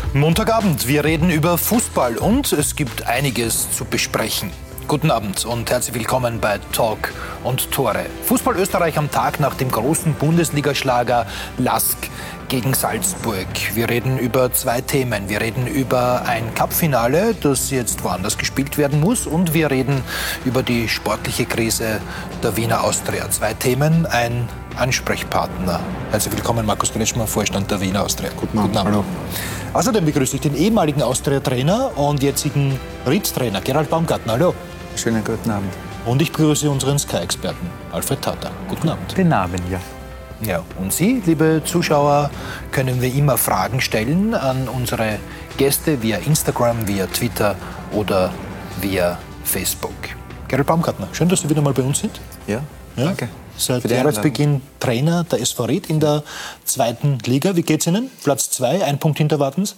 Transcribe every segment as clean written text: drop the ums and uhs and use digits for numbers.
Montagabend, wir reden über Fußball und es gibt einiges zu besprechen. Guten Abend und herzlich willkommen bei Talk und Tore. Fußball Österreich am Tag nach dem großen Bundesligaschlager LASK gegen Salzburg. Wir reden über zwei Themen. Wir reden über ein Cup-Finale, das jetzt woanders gespielt werden muss, und wir reden über die sportliche Krise der Wiener Austria. Zwei Themen, ein Ansprechpartner. Herzlich willkommen, Markus Kretschmer, Vorstand der Wiener Austria. Guten Abend. Hallo. Außerdem begrüße ich den ehemaligen Austria-Trainer und jetzigen Ried-Trainer Gerald Baumgartner. Hallo. Schönen guten Abend. Und ich begrüße unseren Sky-Experten Alfred Tata. Guten Abend. Guten Abend, ja. Ja, und Sie, liebe Zuschauer, können wir immer Fragen stellen an unsere Gäste via Instagram, via Twitter oder via Facebook. Gerald Baumgartner, schön, dass Sie wieder mal bei uns sind. Ja, danke. Seit Jahresbeginn Trainer der SV Ried in der zweiten Liga. Wie geht's Ihnen? Platz 2, ein Punkt hinter Wartens?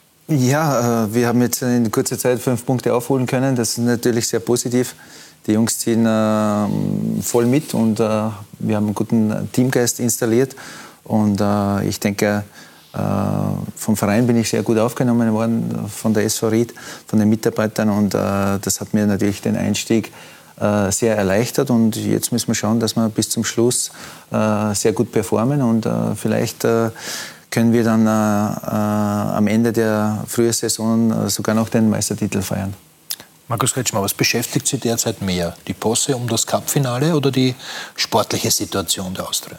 Ja, wir haben jetzt in kurzer Zeit 5 Punkte aufholen können. Das ist natürlich sehr positiv. Die Jungs ziehen voll mit und wir haben einen guten Teamgeist installiert. Und ich denke, vom Verein bin ich sehr gut aufgenommen worden, von der SV Ried, von den Mitarbeitern. Und das hat mir natürlich den Einstieg sehr erleichtert. Und jetzt müssen wir schauen, dass wir bis zum Schluss sehr gut performen. Und vielleicht können wir dann am Ende der Frühjahrssaison sogar noch den Meistertitel feiern. Markus Kretschmer, was beschäftigt Sie derzeit mehr? Die Posse um das Cup-Finale oder die sportliche Situation der Austria?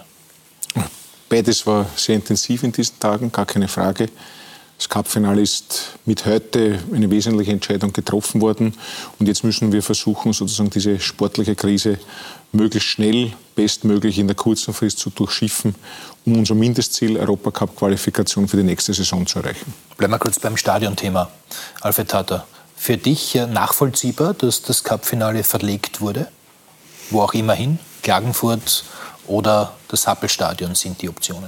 Beides war sehr intensiv in diesen Tagen, gar keine Frage. Das Cup-Finale ist mit heute eine wesentliche Entscheidung getroffen worden. Und jetzt müssen wir versuchen, sozusagen diese sportliche Krise möglichst schnell, bestmöglich in der kurzen Frist zu durchschiffen, um unser Mindestziel Europacup-Qualifikation für die nächste Saison zu erreichen. Bleiben wir kurz beim Stadionthema. Alfred Tata, für dich nachvollziehbar, dass das Cup-Finale verlegt wurde? Wo auch immer hin? Klagenfurt oder das Happelstadion sind die Optionen?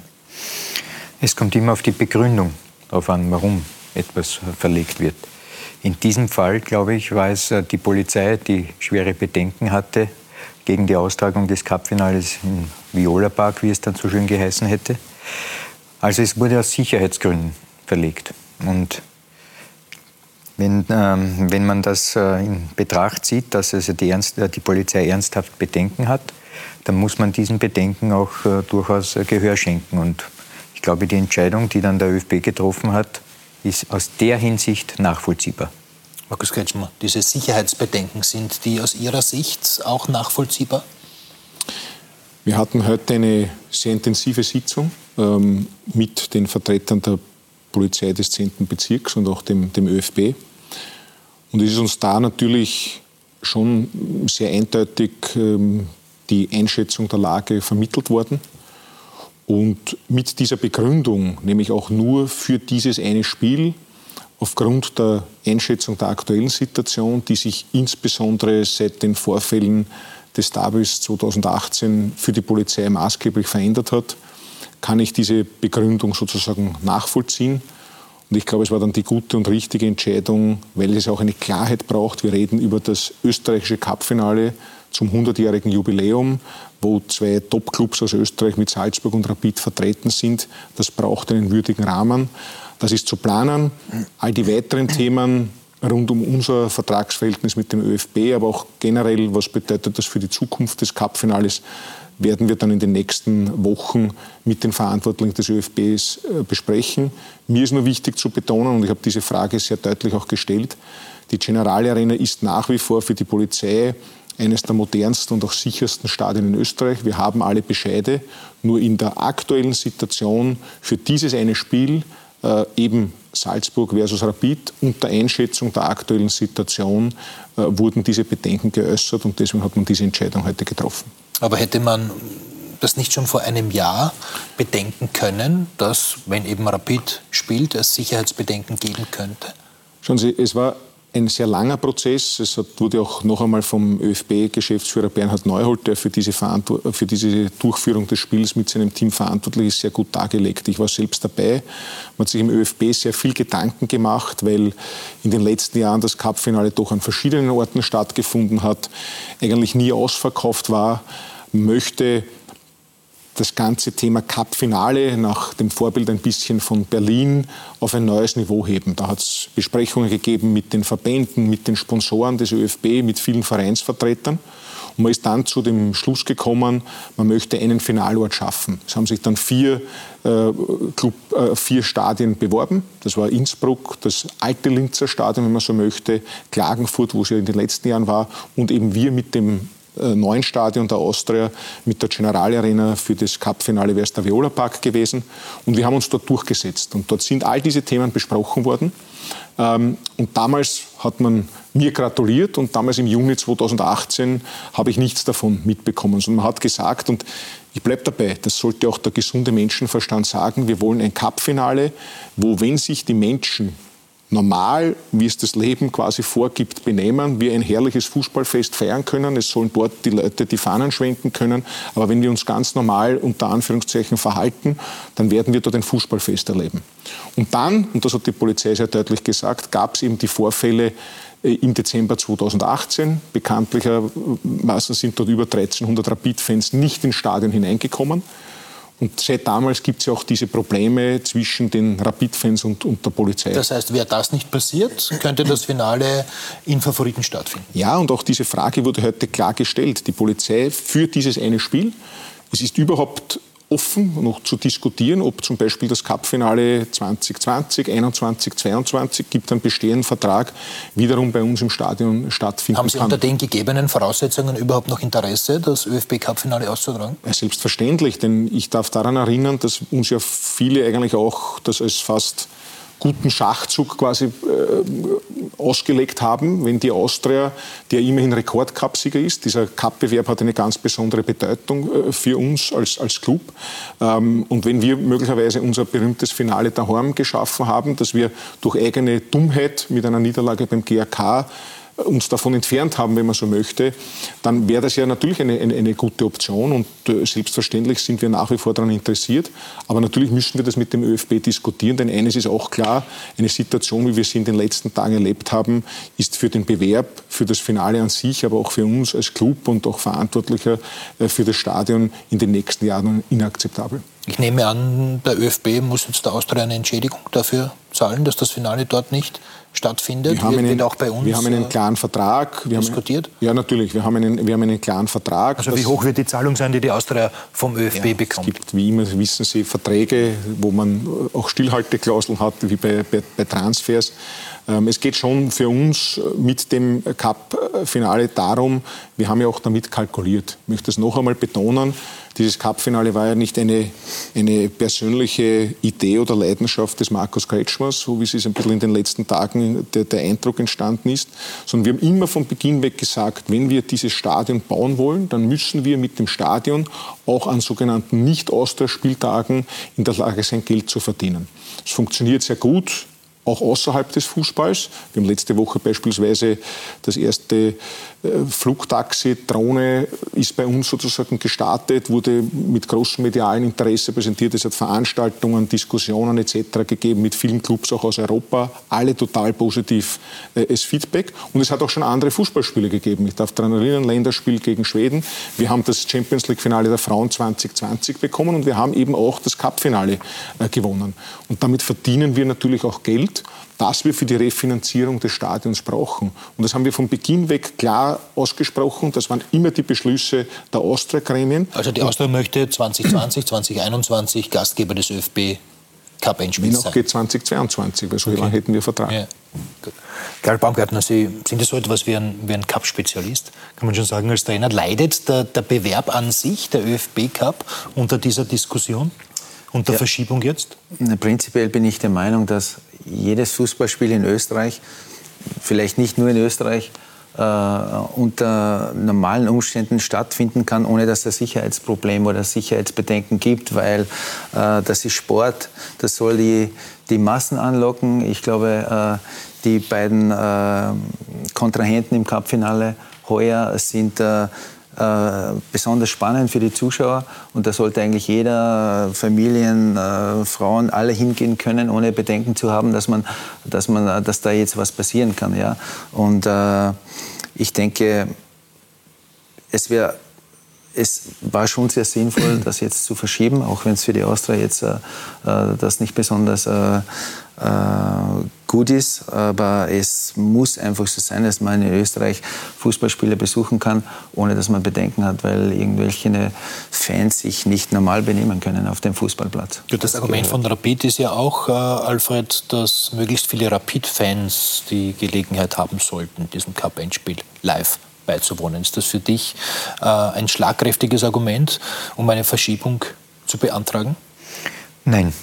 Es kommt immer auf die Begründung darauf an, warum etwas verlegt wird. In diesem Fall, glaube ich, war es die Polizei, die schwere Bedenken hatte gegen die Austragung des Cup-Finales im Viola Park, wie es dann so schön geheißen hätte. Also es wurde aus Sicherheitsgründen verlegt. Und wenn man das in Betracht zieht, dass also die Polizei ernsthaft Bedenken hat, dann muss man diesen Bedenken auch durchaus Gehör schenken. Und ich glaube, die Entscheidung, die dann der ÖFB getroffen hat, ist aus der Hinsicht nachvollziehbar. Markus Kretschmer, diese Sicherheitsbedenken, sind die aus Ihrer Sicht auch nachvollziehbar? Wir hatten heute eine sehr intensive Sitzung mit den Vertretern der Polizei des 10. Bezirks und auch dem ÖFB. Und es ist uns da natürlich schon sehr eindeutig die Einschätzung der Lage vermittelt worden. Und mit dieser Begründung, nämlich auch nur für dieses eine Spiel, aufgrund der Einschätzung der aktuellen Situation, die sich insbesondere seit den Vorfällen des Derbys 2018 für die Polizei maßgeblich verändert hat, kann ich diese Begründung sozusagen nachvollziehen. Und ich glaube, es war dann die gute und richtige Entscheidung, weil es auch eine Klarheit braucht. Wir reden über das österreichische Cup-Finale zum 100-jährigen Jubiläum, wo 2 Top-Clubs aus Österreich mit Salzburg und Rapid vertreten sind. Das braucht einen würdigen Rahmen. Das ist zu planen. All die weiteren Themen rund um unser Vertragsverhältnis mit dem ÖFB, aber auch generell, was bedeutet das für die Zukunft des Cup-Finales, werden wir dann in den nächsten Wochen mit den Verantwortlichen des ÖFBs besprechen. Mir ist nur wichtig zu betonen, und ich habe diese Frage sehr deutlich auch gestellt, die Generali Arena ist nach wie vor für die Polizei eines der modernsten und auch sichersten Stadien in Österreich. Wir haben alle Bescheide. Nur in der aktuellen Situation für dieses eine Spiel, eben Salzburg versus Rapid, unter Einschätzung der aktuellen Situation wurden diese Bedenken geäußert und deswegen hat man diese Entscheidung heute getroffen. Aber hätte man das nicht schon vor einem Jahr bedenken können, dass, wenn eben Rapid spielt, es Sicherheitsbedenken geben könnte? Schauen Sie, es war ein sehr langer Prozess. Es wurde auch noch einmal vom ÖFB-Geschäftsführer Bernhard Neuhold, der für diese Durchführung des Spiels mit seinem Team verantwortlich ist, sehr gut dargelegt. Ich war selbst dabei. Man hat sich im ÖFB sehr viel Gedanken gemacht, weil in den letzten Jahren das Cup-Finale doch an verschiedenen Orten stattgefunden hat, eigentlich nie ausverkauft war. Man möchte das ganze Thema Cup-Finale nach dem Vorbild ein bisschen von Berlin auf ein neues Niveau heben. Da hat es Besprechungen gegeben mit den Verbänden, mit den Sponsoren des ÖFB, mit vielen Vereinsvertretern. Und man ist dann zu dem Schluss gekommen, man möchte einen Finalort schaffen. Es haben sich dann 4 Stadien beworben. Das war Innsbruck, das alte Linzer Stadion, wenn man so möchte, Klagenfurt, wo es ja in den letzten Jahren war, und eben wir mit dem neuen Stadion der Austria, mit der Generali Arena für das Cup-Finale wäre es der Viola Park gewesen. Und wir haben uns dort durchgesetzt. Und dort sind all diese Themen besprochen worden. Und damals hat man mir gratuliert und damals im Juni 2018 habe ich nichts davon mitbekommen. Und man hat gesagt, und ich bleibe dabei, das sollte auch der gesunde Menschenverstand sagen, wir wollen ein Cup-Finale, wo, wenn sich die Menschen normal, wie es das Leben quasi vorgibt, benehmen, wir ein herrliches Fußballfest feiern können. Es sollen dort die Leute die Fahnen schwenken können. Aber wenn wir uns ganz normal unter Anführungszeichen verhalten, dann werden wir dort ein Fußballfest erleben. Und dann, und das hat die Polizei sehr deutlich gesagt, gab es eben die Vorfälle im Dezember 2018. Bekanntlichermaßen sind dort über 1300 Rapid-Fans nicht ins Stadion hineingekommen. Und seit damals gibt es ja auch diese Probleme zwischen den Rapid-Fans und der Polizei. Das heißt, wäre das nicht passiert, könnte das Finale in Favoriten stattfinden? Ja, und auch diese Frage wurde heute klar gestellt. Die Polizei führt dieses eine Spiel. Es ist überhaupt offen, noch zu diskutieren, ob zum Beispiel das Cup-Finale 2020, 21, 22 gibt einen bestehenden Vertrag, wiederum bei uns im Stadion stattfinden kann. Haben Sie unter den gegebenen Voraussetzungen überhaupt noch Interesse, das ÖFB-Cup-Finale auszutragen? Ja, selbstverständlich, denn ich darf daran erinnern, dass uns ja viele eigentlich auch das als fast guten Schachzug quasi ausgelegt haben, wenn die Austria, die ja immerhin Rekordcup-Sieger ist, dieser Cup-Bewerb hat eine ganz besondere Bedeutung für uns als Club. Und wenn wir möglicherweise unser berühmtes Finale daheim geschaffen haben, dass wir durch eigene Dummheit mit einer Niederlage beim GAK uns davon entfernt haben, wenn man so möchte, dann wäre das ja natürlich eine gute Option und selbstverständlich sind wir nach wie vor daran interessiert. Aber natürlich müssen wir das mit dem ÖFB diskutieren, denn eines ist auch klar, eine Situation, wie wir sie in den letzten Tagen erlebt haben, ist für den Bewerb, für das Finale an sich, aber auch für uns als Club und auch Verantwortlicher für das Stadion in den nächsten Jahren inakzeptabel. Ich nehme an, der ÖFB muss jetzt der Austria eine Entschädigung dafür zahlen, dass das Finale dort nicht stattfindet. Wir haben einen klaren Vertrag. Diskutiert? Ja, natürlich. Wir haben einen klaren Vertrag. Also wie hoch wird die Zahlung sein, die die Austria vom ÖFB bekommt? Es gibt, wie immer, wissen Sie, Verträge, wo man auch Stillhalteklauseln hat, wie bei Transfers. Es geht schon für uns mit dem Cup-Finale darum, wir haben ja auch damit kalkuliert. Ich möchte das noch einmal betonen. Dieses Cup-Finale war ja nicht eine persönliche Idee oder Leidenschaft des Markus Kretschmers, so wie es ein bisschen in den letzten Tagen der Eindruck entstanden ist, sondern wir haben immer von Beginn weg gesagt, wenn wir dieses Stadion bauen wollen, dann müssen wir mit dem Stadion auch an sogenannten Nicht-Austria-Spieltagen in der Lage sein, Geld zu verdienen. Es funktioniert sehr gut, auch außerhalb des Fußballs. Wir haben letzte Woche beispielsweise das erste Flugtaxi, Drohne ist bei uns sozusagen gestartet, wurde mit großem medialen Interesse präsentiert. Es hat Veranstaltungen, Diskussionen etc. gegeben mit vielen Clubs auch aus Europa. Alle total positiv als Feedback. Und es hat auch schon andere Fußballspiele gegeben. Ich darf daran erinnern, Länderspiel gegen Schweden. Wir haben das Champions-League-Finale der Frauen 2020 bekommen und wir haben eben auch das Cup-Finale gewonnen. Und damit verdienen wir natürlich auch Geld, das wir für die Refinanzierung des Stadions brauchen. Und das haben wir von Beginn weg klar ausgesprochen. Das waren immer die Beschlüsse der Austria-Gremien. Also die Austria möchte 2020, 2021 Gastgeber des ÖFB Cup-Endspiels sein. Noch geht 2022, weil so lange hätten wir Vertrag. Ja. Karl Baumgartner, Sie sind ja so etwas wie ein Cup-Spezialist. Kann man schon sagen, als Trainer leidet der Bewerb an sich, der ÖFB-Cup, unter dieser Diskussion? Und der Verschiebung jetzt? Prinzipiell bin ich der Meinung, dass jedes Fußballspiel in Österreich, vielleicht nicht nur in Österreich, unter normalen Umständen stattfinden kann, ohne dass es Sicherheitsprobleme oder Sicherheitsbedenken gibt, weil das ist Sport, das soll die Massen anlocken. Ich glaube, die beiden Kontrahenten im Cup-Finale heuer sind besonders spannend für die Zuschauer und da sollte eigentlich jeder, Familien, Frauen, alle hingehen können, ohne Bedenken zu haben, dass da jetzt was passieren kann. Ja? Und ich denke, es wäre es war schon sehr sinnvoll, das jetzt zu verschieben, auch wenn es für die Austria jetzt das nicht besonders gut ist. Aber es muss einfach so sein, dass man in Österreich Fußballspiele besuchen kann, ohne dass man Bedenken hat, weil irgendwelche Fans sich nicht normal benehmen können auf dem Fußballplatz. Ja, das Argument von Rapid ist ja auch, Alfred, dass möglichst viele Rapid-Fans die Gelegenheit haben sollten, diesem Cup-Endspiel live beizuwohnen. Ist das für dich ein schlagkräftiges Argument, um eine Verschiebung zu beantragen? Nein.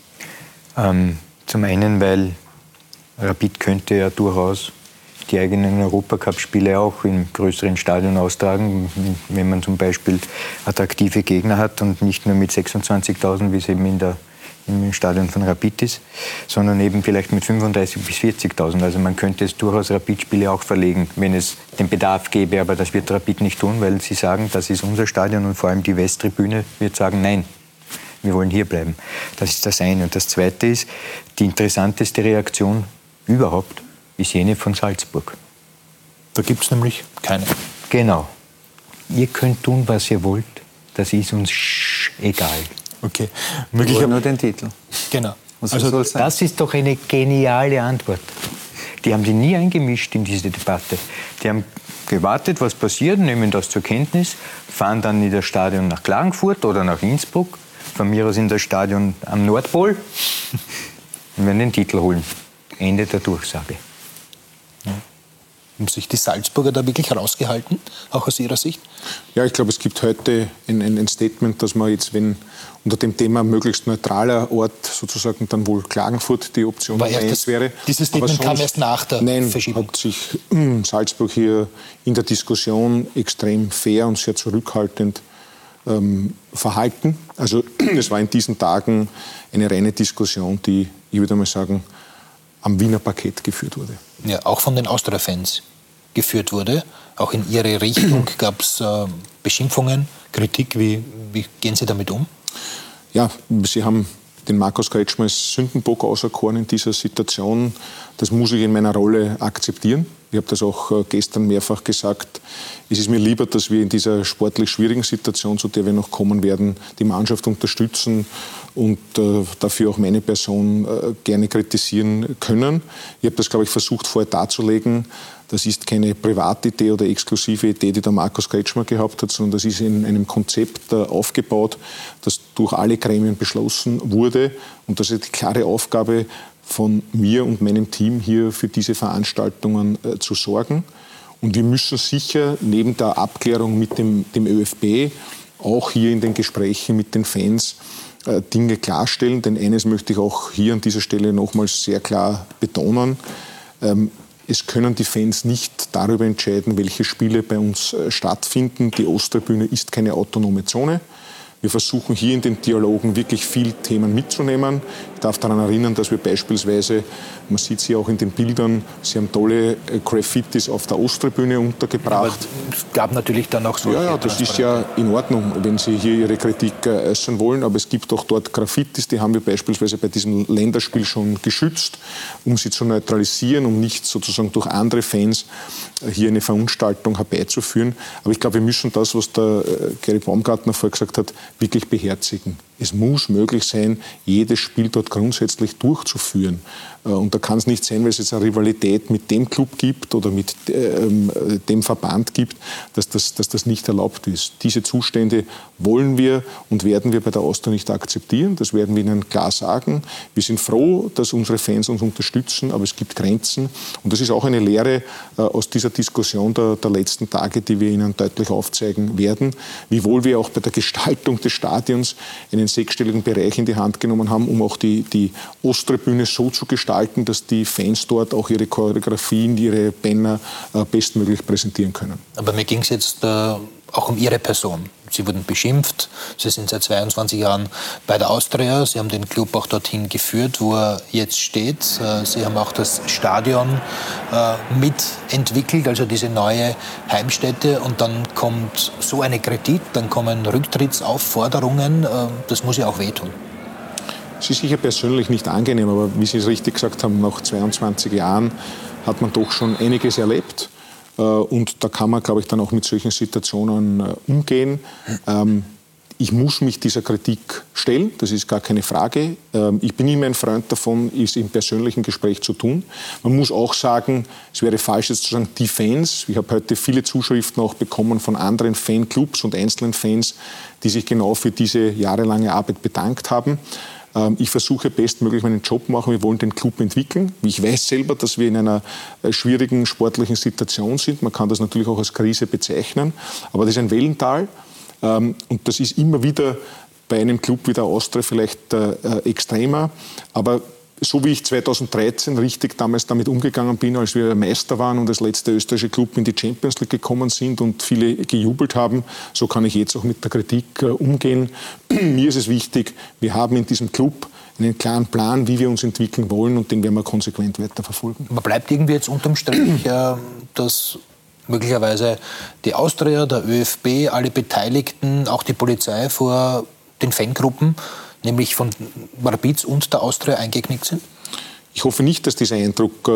Zum einen, weil Rapid könnte ja durchaus die eigenen Europacup-Spiele auch im größeren Stadion austragen, wenn man zum Beispiel attraktive Gegner hat und nicht nur mit 26.000, wie es eben im Stadion von Rapid ist, sondern eben vielleicht mit 35.000 bis 40.000. Also man könnte es durchaus Rapid-Spiele auch verlegen, wenn es den Bedarf gäbe. Aber das wird Rapid nicht tun, weil sie sagen, das ist unser Stadion und vor allem die Westtribüne wird sagen, nein, wir wollen hier bleiben. Das ist das eine. Und das zweite ist, die interessanteste Reaktion überhaupt ist jene von Salzburg. Da gibt es nämlich keine. Genau. Ihr könnt tun, was ihr wollt. Das ist uns egal. Okay. Wir wollen nur den Titel. Genau. Also das ist doch eine geniale Antwort. Die haben sich nie eingemischt in diese Debatte. Die haben gewartet, was passiert, nehmen das zur Kenntnis, fahren dann in das Stadion nach Klagenfurt oder nach Innsbruck, von mir aus in das Stadion am Nordpol und werden den Titel holen. Ende der Durchsage. Ja. Haben sich die Salzburger da wirklich herausgehalten, auch aus Ihrer Sicht? Ja, ich glaube, es gibt heute ein Statement, dass man jetzt, wenn unter dem Thema möglichst neutraler Ort sozusagen dann wohl Klagenfurt die Option Nummer 1 wäre. Dieses Statement kam erst nach der Verschiebung. Hat sich Salzburg hier in der Diskussion extrem fair und sehr zurückhaltend verhalten. Also es war in diesen Tagen eine reine Diskussion, die, ich würde mal sagen, am Wiener Parkett geführt wurde. Ja, auch von den Austria-Fans geführt wurde. Auch in Ihre Richtung gab es Beschimpfungen, Kritik. Wie gehen Sie damit um? Ja, Sie haben den Markus Kretschmer als Sündenbock auserkoren in dieser Situation. Das muss ich in meiner Rolle akzeptieren. Ich habe das auch gestern mehrfach gesagt. Es ist mir lieber, dass wir in dieser sportlich schwierigen Situation, zu der wir noch kommen werden, die Mannschaft unterstützen und dafür auch meine Person gerne kritisieren können. Ich habe das, glaube ich, versucht vorher darzulegen. Das ist keine Privatidee oder exklusive Idee, die der Markus Kretschmer gehabt hat, sondern das ist in einem Konzept aufgebaut, das durch alle Gremien beschlossen wurde. Und das ist die klare Aufgabe von mir und meinem Team, hier für diese Veranstaltungen zu sorgen. Und wir müssen sicher neben der Abklärung mit dem ÖFB auch hier in den Gesprächen mit den Fans Dinge klarstellen. Denn eines möchte ich auch hier an dieser Stelle nochmals sehr klar betonen. Es können die Fans nicht darüber entscheiden, welche Spiele bei uns stattfinden. Die Osttribüne ist keine autonome Zone. Wir versuchen hier in den Dialogen wirklich viel Themen mitzunehmen. Ich darf daran erinnern, dass wir beispielsweise, man sieht es hier auch in den Bildern, Sie haben tolle Graffitis auf der Osttribüne untergebracht. Aber es gab natürlich dann auch so. Ja, das ist ja in Ordnung, wenn Sie hier Ihre Kritik äußern wollen. Aber es gibt auch dort Graffitis, die haben wir beispielsweise bei diesem Länderspiel schon geschützt, um sie zu neutralisieren, um nicht sozusagen durch andere Fans hier eine Verunstaltung herbeizuführen. Aber ich glaube, wir müssen das, was der Gary Baumgartner vorher gesagt hat, wirklich beherzigen. Es muss möglich sein, jedes Spiel dort grundsätzlich durchzuführen. Und da kann es nicht sein, weil es jetzt eine Rivalität mit dem Club gibt oder mit dem Verband gibt, dass das nicht erlaubt ist. Diese Zustände wollen wir und werden wir bei der Austria nicht akzeptieren. Das werden wir Ihnen klar sagen. Wir sind froh, dass unsere Fans uns unterstützen, aber es gibt Grenzen. Und das ist auch eine Lehre aus dieser Diskussion der letzten Tage, die wir Ihnen deutlich aufzeigen werden. Wiewohl wir auch bei der Gestaltung des Stadions einen sechsstelligen Bereich in die Hand genommen haben, um auch die Osttribüne so zu gestalten, dass die Fans dort auch ihre Choreografien, ihre Banner bestmöglich präsentieren können. Aber mir ging es jetzt auch um Ihre Person. Sie wurden beschimpft. Sie sind seit 22 Jahren bei der Austria. Sie haben den Club auch dorthin geführt, wo er jetzt steht. Sie haben auch das Stadion mitentwickelt, also diese neue Heimstätte. Und dann kommt so eine Kritik, dann kommen Rücktrittsaufforderungen. Das muss ja auch wehtun. Es ist sicher persönlich nicht angenehm, aber wie Sie es richtig gesagt haben, nach 22 Jahren hat man doch schon einiges erlebt. Und da kann man, glaube ich, dann auch mit solchen Situationen umgehen. Ich muss mich dieser Kritik stellen, das ist gar keine Frage. Ich bin immer ein Freund davon, es im persönlichen Gespräch zu tun. Man muss auch sagen, es wäre falsch jetzt zu sagen, die Fans. Ich habe heute viele Zuschriften auch bekommen von anderen Fanclubs und einzelnen Fans, die sich genau für diese jahrelange Arbeit bedankt haben. Ich versuche bestmöglich meinen Job machen. Wir wollen den Club entwickeln. Ich weiß selber, dass wir in einer schwierigen sportlichen Situation sind. Man kann das natürlich auch als Krise bezeichnen. Aber das ist ein Wellental. Und das ist immer wieder bei einem Club wie der Austria vielleicht extremer. Aber so wie ich 2013 richtig damals damit umgegangen bin, als wir Meister waren und als letzter österreichische Club in die Champions League gekommen sind und viele gejubelt haben, so kann ich jetzt auch mit der Kritik umgehen. Mir ist es wichtig, wir haben in diesem Club einen klaren Plan, wie wir uns entwickeln wollen, und den werden wir konsequent weiter verfolgen. Aber bleibt irgendwie jetzt unterm Strich, dass möglicherweise die Austria, der ÖFB, alle Beteiligten, auch die Polizei vor den Fangruppen, nämlich von Rapid und der Austria, eingeknickt sind? Ich hoffe nicht, dass dieser Eindruck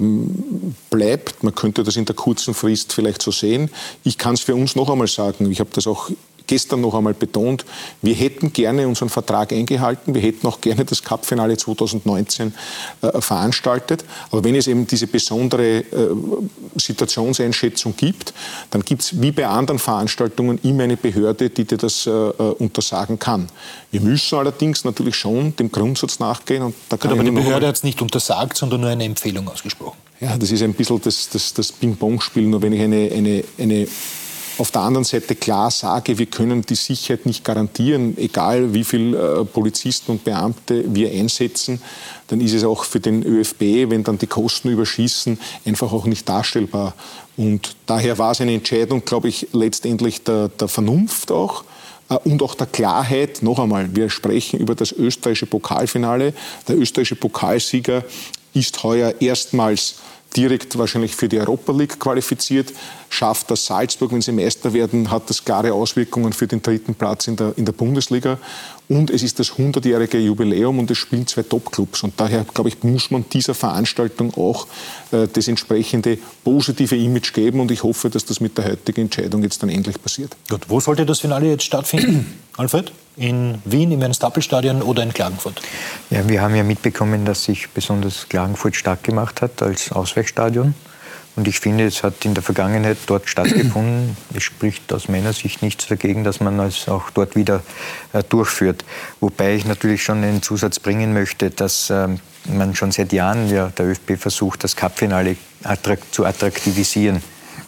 bleibt. Man könnte das in der kurzen Frist vielleicht so sehen. Ich kann es für uns noch einmal sagen, ich habe das auch gestern noch einmal betont, wir hätten gerne unseren Vertrag eingehalten, wir hätten auch gerne das Cup-Finale 2019 veranstaltet. Aber wenn es eben diese besondere Situationseinschätzung gibt, dann gibt es wie bei anderen Veranstaltungen immer eine Behörde, die dir das untersagen kann. Wir müssen allerdings natürlich schon dem Grundsatz nachgehen. Und da kann aber die Behörde hat es nicht untersagt, sondern nur eine Empfehlung ausgesprochen. Ja, das ist ein bisschen das Ping-Pong-Spiel. Nur wenn ich eine auf der anderen Seite klar sage, wir können die Sicherheit nicht garantieren, egal wie viele Polizisten und Beamte wir einsetzen, dann ist es auch für den ÖFB, wenn dann die Kosten überschießen, einfach auch nicht darstellbar. Und daher war es eine Entscheidung, glaube ich, letztendlich der Vernunft auch und auch der Klarheit. Noch einmal, wir sprechen über das österreichische Pokalfinale. Der österreichische Pokalsieger ist heuer erstmals direkt wahrscheinlich für die Europa League qualifiziert. Schafft das Salzburg, wenn sie Meister werden, hat das klare Auswirkungen für den 3. Platz in der Bundesliga. Und es ist das 100-jährige Jubiläum und es spielen 2 Top-Clubs. Und daher, glaube ich, muss man dieser Veranstaltung auch das entsprechende positive Image geben. Und ich hoffe, dass das mit der heutigen Entscheidung jetzt dann endlich passiert. Gut, wo sollte das Finale jetzt stattfinden, Alfred? In Wien, im Ernst-Happel-Stadion oder in Klagenfurt? Ja, wir haben ja mitbekommen, dass sich besonders Klagenfurt stark gemacht hat als Ausweichstadion. Und ich finde, es hat in der Vergangenheit dort stattgefunden. Es spricht aus meiner Sicht nichts dagegen, dass man es auch dort wieder durchführt. Wobei ich natürlich schon einen Zusatz bringen möchte, dass man schon seit Jahren, ja, der ÖFB versucht, das Cup-Finale zu attraktivisieren.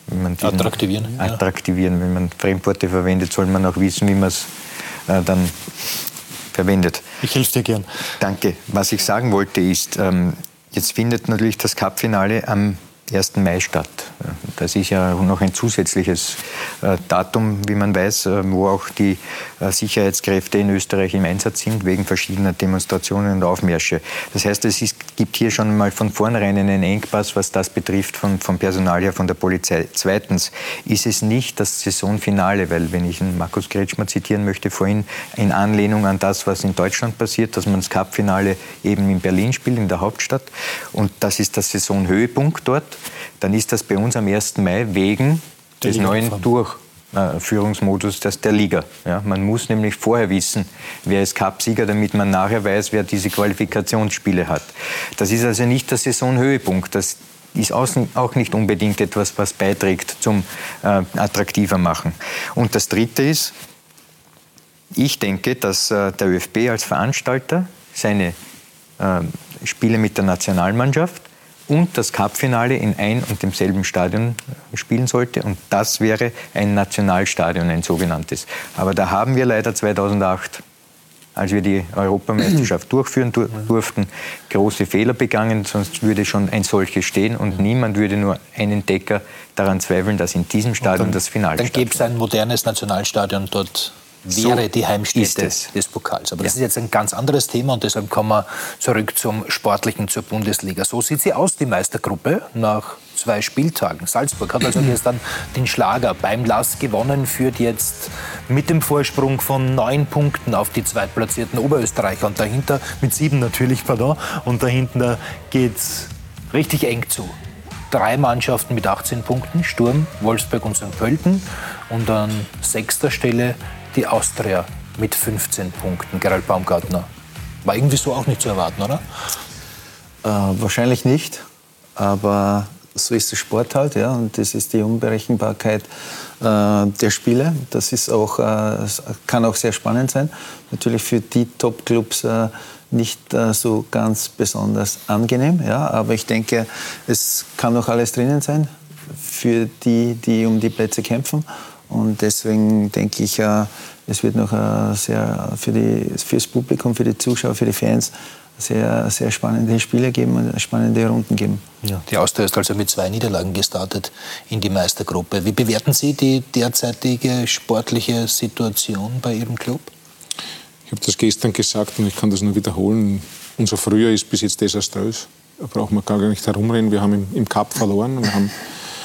Attraktivieren. Wenn man Fremdworte verwendet, soll man auch wissen, wie man es dann verwendet. Ich helfe dir gern. Danke. Was ich sagen wollte ist, jetzt findet natürlich das Cup-Finale am 1. Mai statt. Das ist ja noch ein zusätzliches Datum, wie man weiß, wo auch die Sicherheitskräfte in Österreich im Einsatz sind, wegen verschiedener Demonstrationen und Aufmärsche. Das heißt, gibt hier schon mal von vornherein einen Engpass, was das betrifft, vom Personal her, von der Polizei. Zweitens ist es nicht das Saisonfinale, weil, wenn ich Markus Kretschmer zitieren möchte, vorhin in Anlehnung an das, was in Deutschland passiert, dass man das Cup-Finale eben in Berlin spielt, in der Hauptstadt, und das ist der Saisonhöhepunkt dort, dann ist das bei uns am 1. Mai wegen des neuen Durchführungsmodus der Liga. Ja, man muss nämlich vorher wissen, wer ist Cupsieger, damit man nachher weiß, wer diese Qualifikationsspiele hat. Das ist also nicht der Saisonhöhepunkt. Das ist auch nicht unbedingt etwas, was beiträgt zum attraktiver machen. Und das Dritte ist, ich denke, dass der ÖFB als Veranstalter seine Spiele mit der Nationalmannschaft und das Cup-Finale in ein und demselben Stadion spielen sollte. Und das wäre ein Nationalstadion, ein sogenanntes. Aber da haben wir leider 2008, als wir die Europameisterschaft durchführen durften, große Fehler begangen. Sonst würde schon ein solches stehen und niemand würde nur einen Decker daran zweifeln, dass in diesem Stadion das Finale stattfindet. Dann gäbe es ein modernes Nationalstadion dort. Wäre die Heimstätte des Pokals. Aber das ist jetzt ein ganz anderes Thema und deshalb kommen wir zurück zum Sportlichen, zur Bundesliga. So sieht sie aus, die Meistergruppe, nach 2 Spieltagen. Salzburg hat also gestern den Schlager beim LAS gewonnen, führt jetzt mit dem Vorsprung von 9 Punkten auf die zweitplatzierten Oberösterreicher und dahinter, mit 7 natürlich, und dahinter geht's richtig eng zu. 3 Mannschaften mit 18 Punkten, Sturm, Wolfsburg und St. Pölten. Und an 6. Stelle die Austria mit 15 Punkten. Gerald Baumgartner. War irgendwie so auch nicht zu erwarten, oder? Wahrscheinlich nicht, aber so ist der Sport halt, ja, und das ist die Unberechenbarkeit der Spiele. Das ist auch, kann auch sehr spannend sein. Natürlich für die Top-Clubs nicht so ganz besonders angenehm, ja, aber ich denke, es kann noch alles drinnen sein für die, die um die Plätze kämpfen. Und deswegen denke ich, es wird noch sehr fürs Publikum, für die Zuschauer, für die Fans sehr, sehr spannende Spiele geben und spannende Runden geben. Ja. Die Austria ist also mit 2 Niederlagen gestartet in die Meistergruppe. Wie bewerten Sie die derzeitige sportliche Situation bei Ihrem Club? Ich habe das gestern gesagt und ich kann das nur wiederholen. Unser Frühjahr ist bis jetzt desaströs. Da brauchen wir gar nicht herumreden. Wir haben im Cup verloren. Wir haben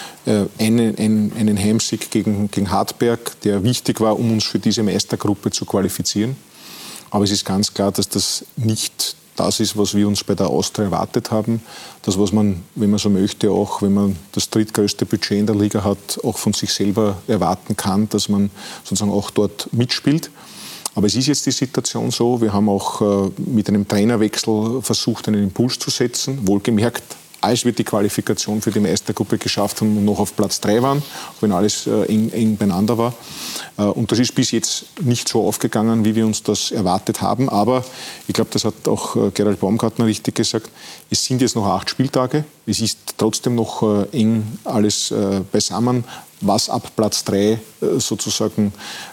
einen Heimsieg gegen Hartberg, der wichtig war, um uns für diese Meistergruppe zu qualifizieren. Aber es ist ganz klar, dass das nicht das ist, was wir uns bei der Austria erwartet haben. Das, was man, wenn man so möchte, auch wenn man das drittgrößte Budget in der Liga hat, auch von sich selber erwarten kann, dass man sozusagen auch dort mitspielt. Aber es ist jetzt die Situation so, wir haben auch mit einem Trainerwechsel versucht, einen Impuls zu setzen, wohlgemerkt, als wir die Qualifikation für die Meistergruppe geschafft haben und noch auf Platz 3 waren, wenn alles eng beieinander war. Und das ist bis jetzt nicht so aufgegangen, wie wir uns das erwartet haben. Aber ich glaube, das hat auch Gerald Baumgartner richtig gesagt, es sind jetzt noch 8 Spieltage. Es ist trotzdem noch eng alles beisammen, was ab Platz 3 sozusagen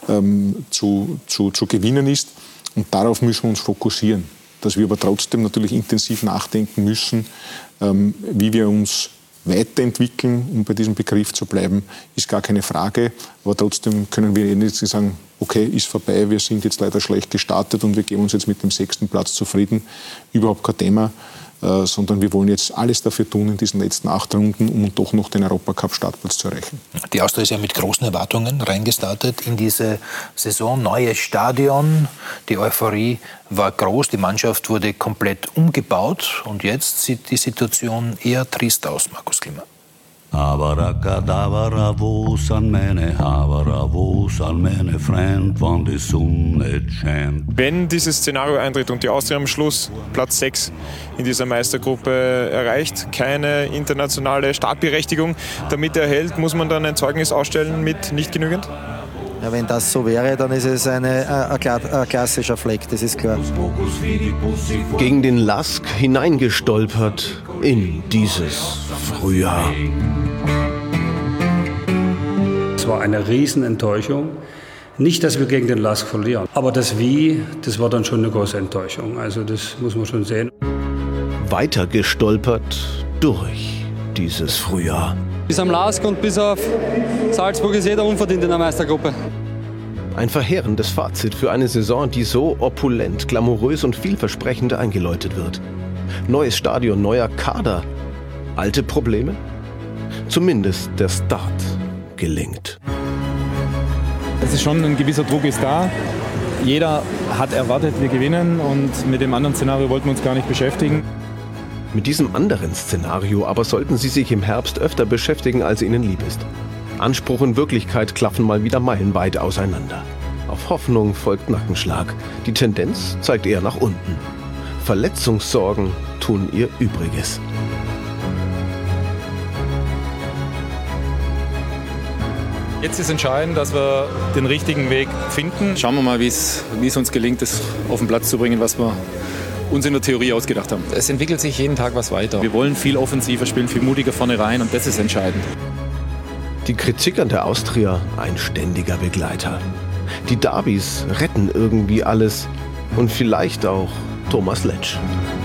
zu gewinnen ist. Und darauf müssen wir uns fokussieren. Dass wir aber trotzdem natürlich intensiv nachdenken müssen, wie wir uns weiterentwickeln, um bei diesem Begriff zu bleiben, ist gar keine Frage. Aber trotzdem können wir nicht sagen, okay, ist vorbei, wir sind jetzt leider schlecht gestartet und wir geben uns jetzt mit dem 6. Platz zufrieden. Überhaupt kein Thema, sondern wir wollen jetzt alles dafür tun in diesen letzten 8 Runden, um doch noch den Europacup-Startplatz zu erreichen. Die Austria ist ja mit großen Erwartungen reingestartet in diese Saison. Neues Stadion, die Euphorie war groß, die Mannschaft wurde komplett umgebaut und jetzt sieht die Situation eher trist aus, Markus Klima. Wenn dieses Szenario eintritt und die Austria am Schluss Platz 6 in dieser Meistergruppe erreicht, keine internationale Startberechtigung damit erhält, muss man dann ein Zeugnis ausstellen mit nicht genügend? Ja, wenn das so wäre, dann ist es ein klassischer Fleck, das ist klar. Gegen den LASK hineingestolpert in dieses Frühjahr. Es war eine Riesenenttäuschung. Nicht, dass wir gegen den LASK verlieren, aber das Wie, das war dann schon eine große Enttäuschung. Also das muss man schon sehen. Weiter gestolpert durch dieses Frühjahr. Bis am LASK und bis auf Salzburg ist jeder unverdient in der Meistergruppe. Ein verheerendes Fazit für eine Saison, die so opulent, glamourös und vielversprechend eingeläutet wird. Neues Stadion, neuer Kader. Alte Probleme? Zumindest der Start gelingt. Es ist schon ein gewisser Druck ist da. Jeder hat erwartet, wir gewinnen und mit dem anderen Szenario wollten wir uns gar nicht beschäftigen. Mit diesem anderen Szenario aber sollten Sie sich im Herbst öfter beschäftigen, als Ihnen lieb ist. Anspruch und Wirklichkeit klaffen mal wieder meilenweit auseinander. Auf Hoffnung folgt Nackenschlag. Die Tendenz zeigt eher nach unten. Verletzungssorgen tun ihr Übriges. Jetzt ist entscheidend, dass wir den richtigen Weg finden. Schauen wir mal, wie es uns gelingt, das auf den Platz zu bringen, was wir uns in der Theorie ausgedacht haben. Es entwickelt sich jeden Tag was weiter. Wir wollen viel offensiver spielen, viel mutiger vorne rein und das ist entscheidend. Die Kritik an der Austria ein ständiger Begleiter. Die Derbys retten irgendwie alles und vielleicht auch Thomas Letsch.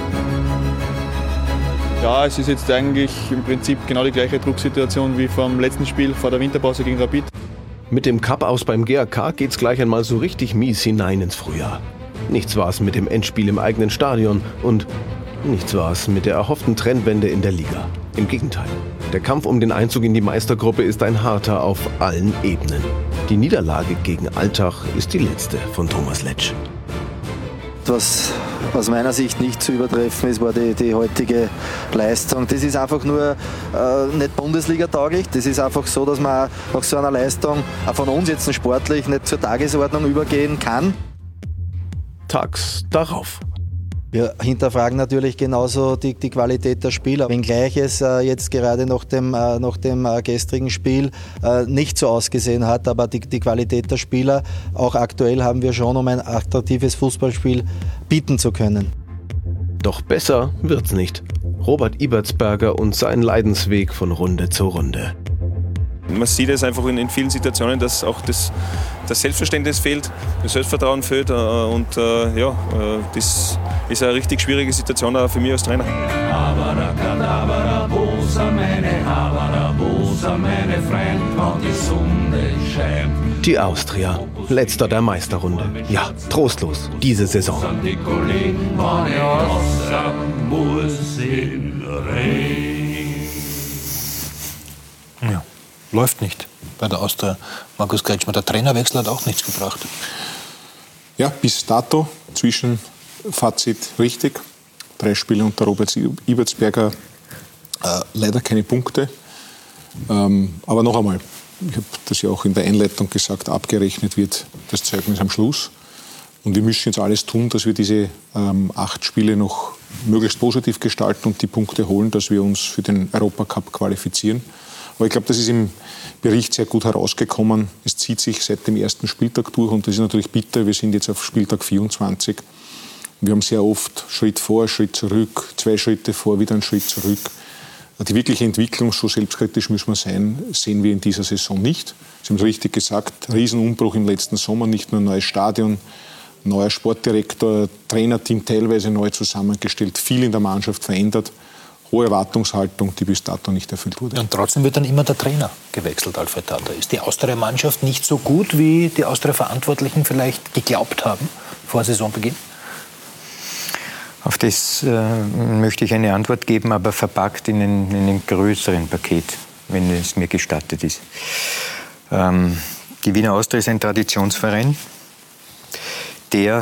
Ja, es ist jetzt eigentlich im Prinzip genau die gleiche Drucksituation wie vom letzten Spiel vor der Winterpause gegen Rapid. Mit dem Cup aus beim GAK geht's gleich einmal so richtig mies hinein ins Frühjahr. Nichts war's mit dem Endspiel im eigenen Stadion und nichts war's mit der erhofften Trendwende in der Liga. Im Gegenteil. Der Kampf um den Einzug in die Meistergruppe ist ein harter auf allen Ebenen. Die Niederlage gegen Altach ist die letzte von Thomas Letsch. was aus meiner Sicht nicht zu übertreffen ist, war die heutige Leistung. Das ist einfach nur nicht Bundesliga-tauglich. Das ist einfach so, dass man nach so einer Leistung auch von uns jetzt sportlich nicht zur Tagesordnung übergehen kann. Tags darauf. Wir hinterfragen natürlich genauso die Qualität der Spieler. Wenngleich es jetzt gerade nach dem gestrigen Spiel nicht so ausgesehen hat, aber die Qualität der Spieler, auch aktuell haben wir schon, um ein attraktives Fußballspiel bieten zu können. Doch besser wird's nicht. Robert Ibertsberger und sein Leidensweg von Runde zu Runde. Man sieht es einfach in vielen Situationen, dass auch das Selbstverständnis fehlt, das Selbstvertrauen fehlt und das ist eine richtig schwierige Situation auch für mich als Trainer. Die Austria, letzter der Meisterrunde. Ja, trostlos diese Saison. Ja, läuft nicht bei der Austria. Markus Kretschmer, der Trainerwechsel hat auch nichts gebracht. Ja, bis dato, Zwischenfazit richtig. 3 Spiele unter Robert Ibertsberger, leider keine Punkte. Aber noch einmal, ich habe das ja auch in der Einleitung gesagt, abgerechnet wird das Zeugnis am Schluss. Und wir müssen jetzt alles tun, dass wir diese 8 Spiele noch möglichst positiv gestalten und die Punkte holen, dass wir uns für den Europacup qualifizieren. Aber ich glaube, das ist im Bericht sehr gut herausgekommen. Es zieht sich seit dem ersten Spieltag durch und das ist natürlich bitter. Wir sind jetzt auf Spieltag 24. Wir haben sehr oft Schritt vor, Schritt zurück, 2 Schritte vor, wieder einen Schritt zurück. Die wirkliche Entwicklung, so selbstkritisch müssen wir sein, sehen wir in dieser Saison nicht. Sie haben es richtig gesagt, Riesenumbruch im letzten Sommer, nicht nur ein neues Stadion, neuer Sportdirektor, Trainerteam teilweise neu zusammengestellt, viel in der Mannschaft verändert, hohe Erwartungshaltung, die bis dato nicht erfüllt wurde. Und trotzdem wird dann immer der Trainer gewechselt, Alfred Tata. Ist die Austria-Mannschaft nicht so gut, wie die Austria-Verantwortlichen vielleicht geglaubt haben vor Saisonbeginn? Auf das möchte ich eine Antwort geben, aber verpackt in einen größeren Paket, wenn es mir gestattet ist. Die Wiener Austria ist ein Traditionsverein, die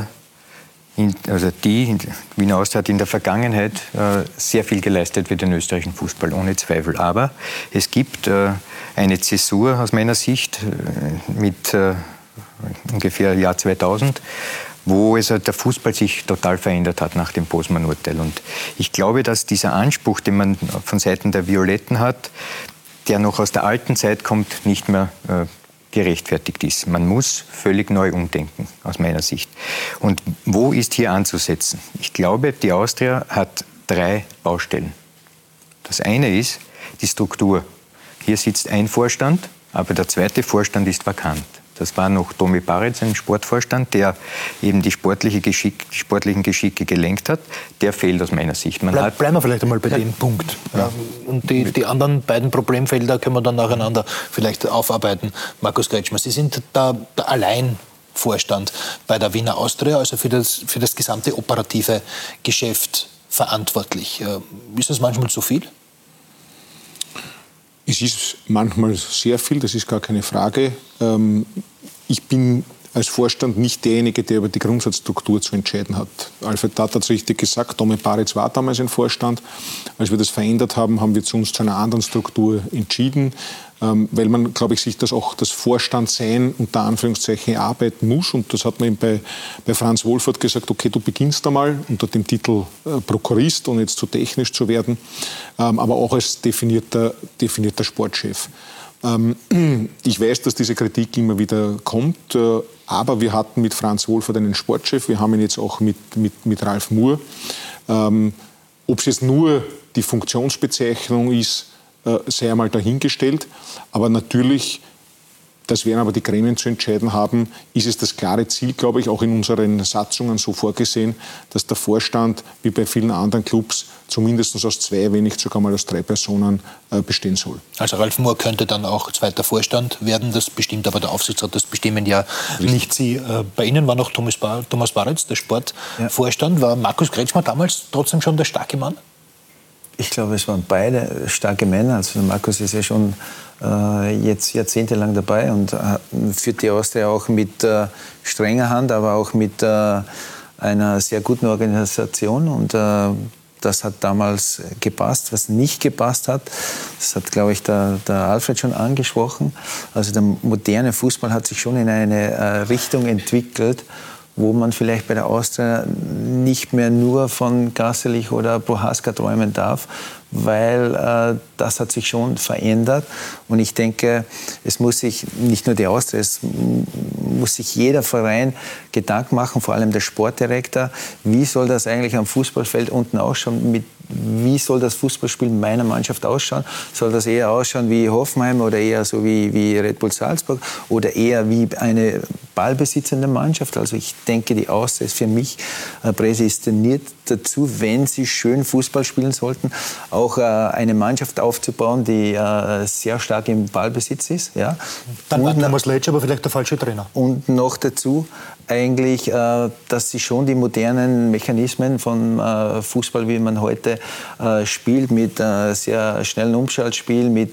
Wiener Austria hat in der Vergangenheit sehr viel geleistet für den österreichischen Fußball, ohne Zweifel. Aber es gibt eine Zäsur aus meiner Sicht mit ungefähr Jahr 2000, wo der Fußball sich total verändert hat nach dem Bosman-Urteil. Und ich glaube, dass dieser Anspruch, den man von Seiten der Violetten hat, der noch aus der alten Zeit kommt, nicht mehr gerechtfertigt ist. Man muss völlig neu umdenken, aus meiner Sicht. Und wo ist hier anzusetzen? Ich glaube, die Austria hat 3 Baustellen. Das eine ist die Struktur. Hier sitzt ein Vorstand, aber der zweite Vorstand ist vakant. Das war noch Tomi Baritz, ein Sportvorstand, der eben die sportlichen Geschicke gelenkt hat. Der fehlt aus meiner Sicht. Bleiben wir vielleicht einmal bei dem Punkt. Ja. Und die anderen beiden Problemfelder können wir dann nacheinander vielleicht aufarbeiten. Markus Kretschmer, Sie sind der Alleinvorstand bei der Wiener Austria, also für das gesamte operative Geschäft verantwortlich. Ist das manchmal zu viel? Es ist manchmal sehr viel, das ist gar keine Frage. Ich bin als Vorstand nicht derjenige, der über die Grundsatzstruktur zu entscheiden hat. Alfred Tata hat es richtig gesagt, Tomi Baritz war damals ein Vorstand. Als wir das verändert haben, haben wir uns zu einer anderen Struktur entschieden, weil man, glaube ich, sich das auch das Vorstandsein unter Anführungszeichen erarbeiten muss. Und das hat man eben bei Franz Wohlfahrt gesagt, okay, du beginnst einmal unter dem Titel Prokurist, ohne jetzt zu technisch zu werden, aber auch als definierter Sportchef. Ich weiß, dass diese Kritik immer wieder kommt, aber wir hatten mit Franz Wohlfahrt einen Sportchef, wir haben ihn jetzt auch mit Ralf Moore. Ob es jetzt nur die Funktionsbezeichnung ist, sei einmal dahingestellt, aber natürlich, das werden aber die Gremien zu entscheiden haben, ist es das klare Ziel, glaube ich, auch in unseren Satzungen so vorgesehen, dass der Vorstand, wie bei vielen anderen Clubs, zumindest aus 2, wenn nicht sogar mal aus 3 Personen bestehen soll. Also Ralf Moore könnte dann auch zweiter Vorstand werden, das bestimmt aber der Aufsichtsrat, das bestimmen ja nicht Sie. Bei Ihnen war noch Thomas Baritz, der Sportvorstand. War Markus Kretschmer damals trotzdem schon der starke Mann? Ich glaube, es waren beide starke Männer. Also Markus ist ja schon jetzt jahrzehntelang dabei und führt die Austria auch mit strenger Hand, aber auch mit einer sehr guten Organisation und das hat damals gepasst. Was nicht gepasst hat, das hat, glaube ich, der Alfred schon angesprochen. Also der moderne Fußball hat sich schon in eine Richtung entwickelt, wo man vielleicht bei der Austria nicht mehr nur von Gasselich oder Prohaska träumen darf, weil das hat sich schon verändert. Und ich denke, es muss sich nicht nur die Austria, es muss sich jeder Verein Gedanken machen, vor allem der Sportdirektor, wie soll das eigentlich am Fußballfeld unten ausschauen, wie soll das Fußballspiel meiner Mannschaft ausschauen? Soll das eher ausschauen wie Hoffenheim oder eher so wie Red Bull Salzburg oder eher wie eine ballbesitzende Mannschaft? Also ich denke, die Austria ist für mich prädestiniert dazu, wenn sie schön Fußball spielen sollten, auch eine Mannschaft aufzubauen, die sehr stark im Ballbesitz ist. Ja. Dann war Thomas Letsch aber vielleicht der falsche Trainer. Und noch dazu eigentlich, dass sie schon die modernen Mechanismen von Fußball, wie man heute spielt, mit sehr schnellen Umschaltspiel, mit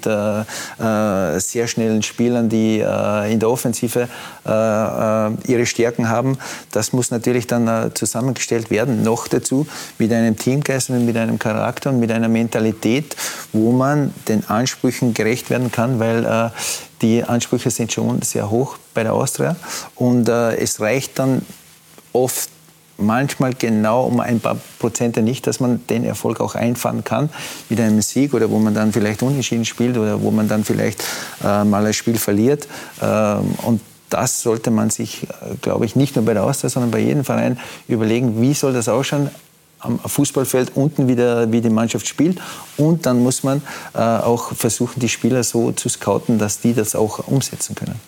sehr schnellen Spielern, die in der Offensive ihre Stärken haben. Das muss natürlich dann zusammengestellt werden. Noch dazu mit einem Teamgeist und mit einem Charakter und mit einer Mentalität, wo man den Ansprüchen gerecht werden kann, weil die Ansprüche sind schon sehr hoch bei der Austria und es reicht dann oft manchmal genau um ein paar Prozente nicht, dass man den Erfolg auch einfahren kann mit einem Sieg oder wo man dann vielleicht unentschieden spielt oder wo man dann vielleicht mal ein Spiel verliert. Und das sollte man sich, glaube ich, nicht nur bei der Austria, sondern bei jedem Verein überlegen, wie soll das ausschauen am Fußballfeld unten wie die Mannschaft spielt. Und dann muss man auch versuchen, die Spieler so zu scouten, dass die das auch umsetzen können.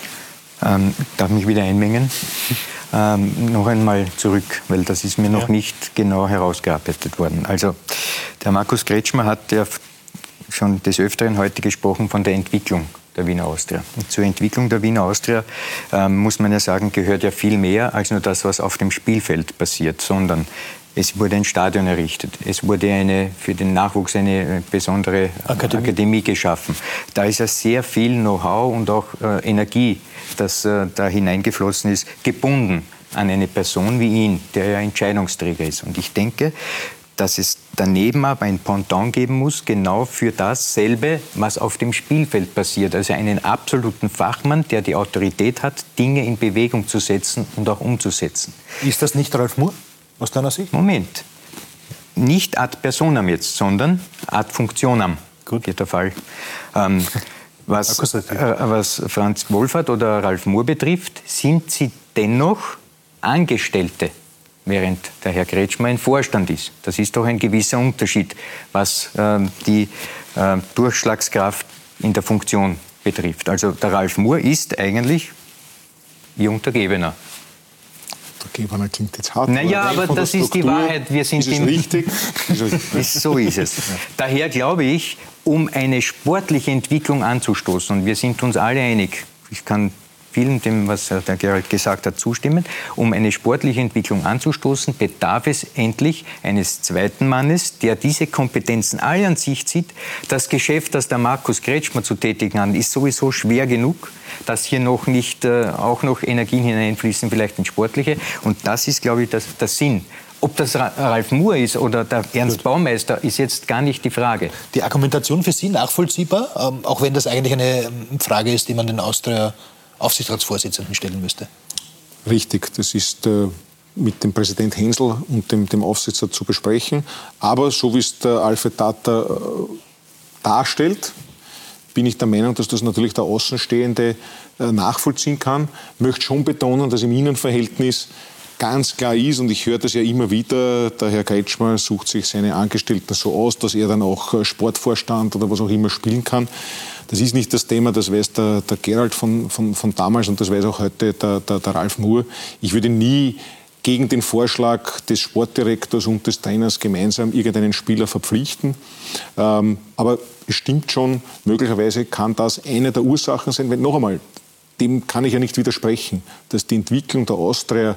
Darf mich wieder einmengen? Noch einmal zurück, weil das ist mir noch nicht genau herausgearbeitet worden. Also der Markus Kretschmer hat ja schon des Öfteren heute gesprochen von der Entwicklung der Wiener Austria. Und zur Entwicklung der Wiener Austria muss man ja sagen, gehört ja viel mehr als nur das, was auf dem Spielfeld passiert, sondern es wurde ein Stadion errichtet. Es wurde für den Nachwuchs eine besondere Akademie geschaffen. Da ist ja sehr viel Know-how und auch Energie, das da hineingeflossen ist, gebunden an eine Person wie ihn, der ja Entscheidungsträger ist. Und ich denke, dass es daneben aber ein Pendant geben muss, genau für dasselbe, was auf dem Spielfeld passiert. Also einen absoluten Fachmann, der die Autorität hat, Dinge in Bewegung zu setzen und auch umzusetzen. Ist das nicht Ralf Moore aus deiner Sicht? Moment. Nicht ad personam jetzt, sondern ad functionam. Gut. Hier der Fall. Was Franz Wohlfahrt oder Ralf Moore betrifft, sind sie dennoch Angestellte, während der Herr Kretschmer ein Vorstand ist. Das ist doch ein gewisser Unterschied, was die Durchschlagskraft in der Funktion betrifft. Also der Ralf Moore ist eigentlich wie Untergebener. Untergebener klingt jetzt hart. Naja, aber das ist die Wahrheit. Wir sind ist es richtig? So ist es. Daher glaube ich, um eine sportliche Entwicklung anzustoßen, und wir sind uns alle einig, ich kann vielen dem, was der Gerald gesagt hat, zustimmen. Um eine sportliche Entwicklung anzustoßen, bedarf es endlich eines zweiten Mannes, der diese Kompetenzen alle an sich zieht. Das Geschäft, das der Markus Kretschmer zu tätigen hat, ist sowieso schwer genug, dass hier noch nicht auch noch Energien hineinfließen, vielleicht in sportliche. Und das ist, glaube ich, der Sinn. Ob das Ralf Moore ist oder der Ernst Baumeister, ist jetzt gar nicht die Frage. Die Argumentation für Sie nachvollziehbar, auch wenn das eigentlich eine Frage ist, die man den Aufsichtsratsvorsitzenden stellen müsste? Richtig, das ist mit dem Präsident Hensel und dem Aufsichtsrat zu besprechen. Aber so wie es der Alfred Tata darstellt, bin ich der Meinung, dass das natürlich der Außenstehende nachvollziehen kann. Ich möchte schon betonen, dass im Innenverhältnis ganz klar ist, und ich höre das ja immer wieder, der Herr Kretschmer sucht sich seine Angestellten so aus, dass er dann auch Sportvorstand oder was auch immer spielen kann. Das ist nicht das Thema, das weiß der Gerald von damals und das weiß auch heute der Ralf Moore. Ich würde nie gegen den Vorschlag des Sportdirektors und des Trainers gemeinsam irgendeinen Spieler verpflichten. Aber es stimmt schon, möglicherweise kann das eine der Ursachen sein, wenn, noch einmal, dem kann ich ja nicht widersprechen, dass die Entwicklung der Austria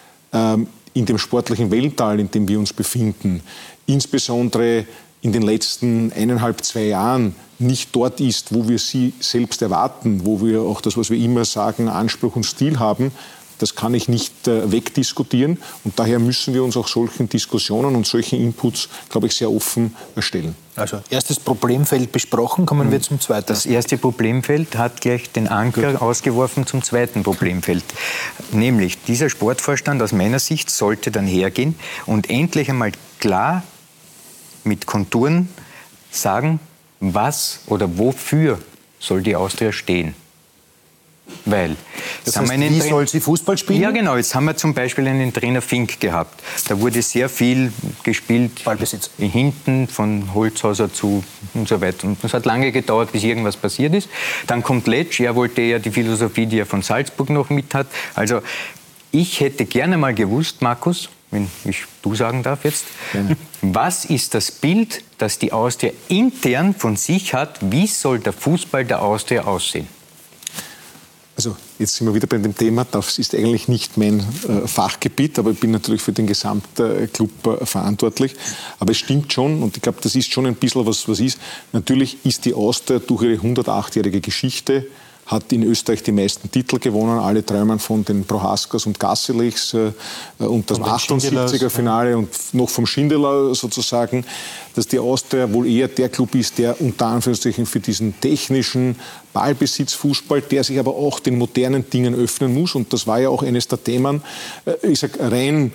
in dem sportlichen Wellental, in dem wir uns befinden, insbesondere in den letzten 1,5, 2 Jahren nicht dort ist, wo wir sie selbst erwarten, wo wir auch das, was wir immer sagen, Anspruch und Stil haben, Das kann ich nicht wegdiskutieren. Und daher müssen wir uns auch solchen Diskussionen und solchen Inputs, glaube ich, sehr offen stellen. Also erstes Problemfeld besprochen, kommen wir zum zweiten. Das erste Problemfeld hat gleich den Anker ausgeworfen zum zweiten Problemfeld. Nämlich, dieser Sportvorstand aus meiner Sicht sollte dann hergehen und endlich einmal klar mit Konturen sagen, was oder wofür soll die Austria stehen. Weil, das heißt, wie soll sie Fußball spielen? Ja, genau. Jetzt haben wir zum Beispiel einen Trainer Fink gehabt. Da wurde sehr viel gespielt. Ballbesitz. Hinten von Holzhauser zu und so weiter. Und es hat lange gedauert, bis irgendwas passiert ist. Dann kommt Letsch. Er wollte ja die Philosophie, die er von Salzburg noch mit hat. Also, ich hätte gerne mal gewusst, Markus, wenn ich du sagen darf jetzt, was ist das Bild, das die Austria intern von sich hat? Wie soll der Fußball der Austria aussehen? Also jetzt sind wir wieder bei dem Thema, das ist eigentlich nicht mein Fachgebiet, aber ich bin natürlich für den Gesamtclub verantwortlich. Aber es stimmt schon, und ich glaube, das ist schon ein bisschen was ist. Natürlich ist die Austria durch ihre 108-jährige Geschichte, hat in Österreich die meisten Titel gewonnen. Alle träumen von den Prohaskas und Gasselichs und das 78er-Finale und noch vom Schindeler sozusagen, dass die Austria wohl eher der Club ist, der unter Anführungszeichen für diesen technischen Ballbesitzfußball, der sich aber auch den modernen Dingen öffnen muss. Und das war ja auch eines der Themen. Ich sage, rein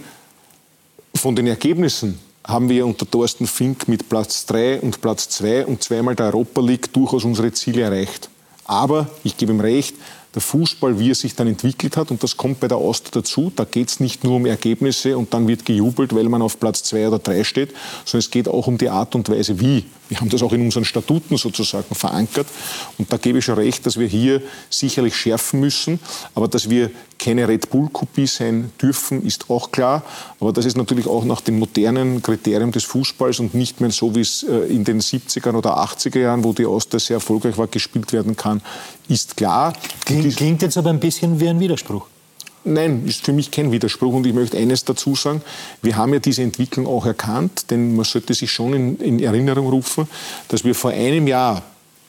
von den Ergebnissen haben wir unter Thorsten Fink mit Platz 3 und Platz 2 und zweimal der Europa League durchaus unsere Ziele erreicht. Aber, ich gebe ihm recht, der Fußball, wie er sich dann entwickelt hat, und das kommt bei der Austria dazu, da geht es nicht nur um Ergebnisse und dann wird gejubelt, weil man auf Platz 2 oder 3 steht, sondern es geht auch um die Art und Weise, wie. Wir haben das auch in unseren Statuten sozusagen verankert. Und da gebe ich schon recht, dass wir hier sicherlich schärfen müssen. Aber dass wir keine Red Bull-Kopie sein dürfen, ist auch klar. Aber das ist natürlich auch nach den modernen Kriterien des Fußballs und nicht mehr so, wie es in den 70er oder 80er Jahren, wo die Austria sehr erfolgreich war, gespielt werden kann, ist klar. Klingt jetzt aber ein bisschen wie ein Widerspruch. Nein, ist für mich kein Widerspruch. Und ich möchte eines dazu sagen. Wir haben ja diese Entwicklung auch erkannt, denn man sollte sich schon in Erinnerung rufen, dass wir vor einem Jahr,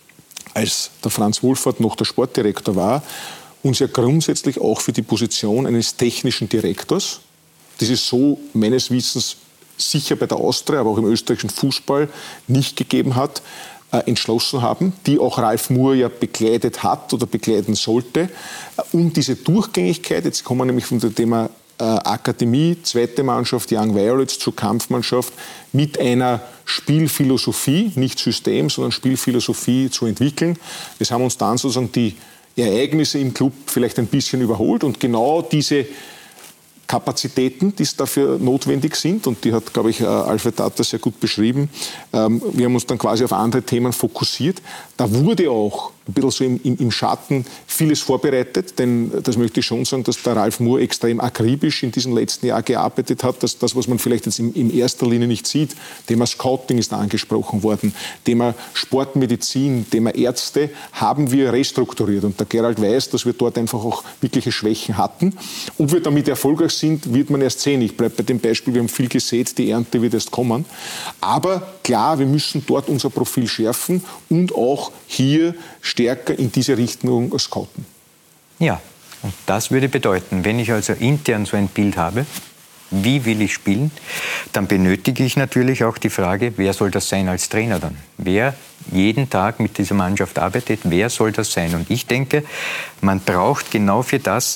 als der Franz Wohlfahrt noch der Sportdirektor war, uns ja grundsätzlich auch für die Position eines technischen Direktors, das ist so meines Wissens sicher bei der Austria, aber auch im österreichischen Fußball nicht gegeben hat, entschlossen haben, die auch Ralf Moore ja begleitet hat oder begleiten sollte, um diese Durchgängigkeit, jetzt kommen wir nämlich von dem Thema Akademie, zweite Mannschaft, Young Violets zur Kampfmannschaft, mit einer Spielphilosophie, nicht System, sondern Spielphilosophie zu entwickeln. Es haben uns dann sozusagen die Ereignisse im Club vielleicht ein bisschen überholt und genau diese Kapazitäten, die dafür notwendig sind, und die hat, glaube ich, Alfred Tatter sehr gut beschrieben. Wir haben uns dann quasi auf andere Themen fokussiert. Da wurde auch ein bisschen so im Schatten vieles vorbereitet, denn das möchte ich schon sagen, dass der Ralf Moore extrem akribisch in diesem letzten Jahr gearbeitet hat, dass das, was man vielleicht jetzt in erster Linie nicht sieht, Thema Scouting ist angesprochen worden, Thema Sportmedizin, Thema Ärzte, haben wir restrukturiert. Und der Gerald weiß, dass wir dort einfach auch wirkliche Schwächen hatten. Ob wir damit erfolgreich sind, wird man erst sehen. Ich bleibe bei dem Beispiel, wir haben viel gesät, die Ernte wird erst kommen. Aber klar, wir müssen dort unser Profil schärfen und auch hier stärker in diese Richtung scouten. Ja, und das würde bedeuten, wenn ich also intern so ein Bild habe, wie will ich spielen, dann benötige ich natürlich auch die Frage, wer soll das sein als Trainer dann? Wer jeden Tag mit dieser Mannschaft arbeitet, wer soll das sein? Und ich denke, man braucht genau für das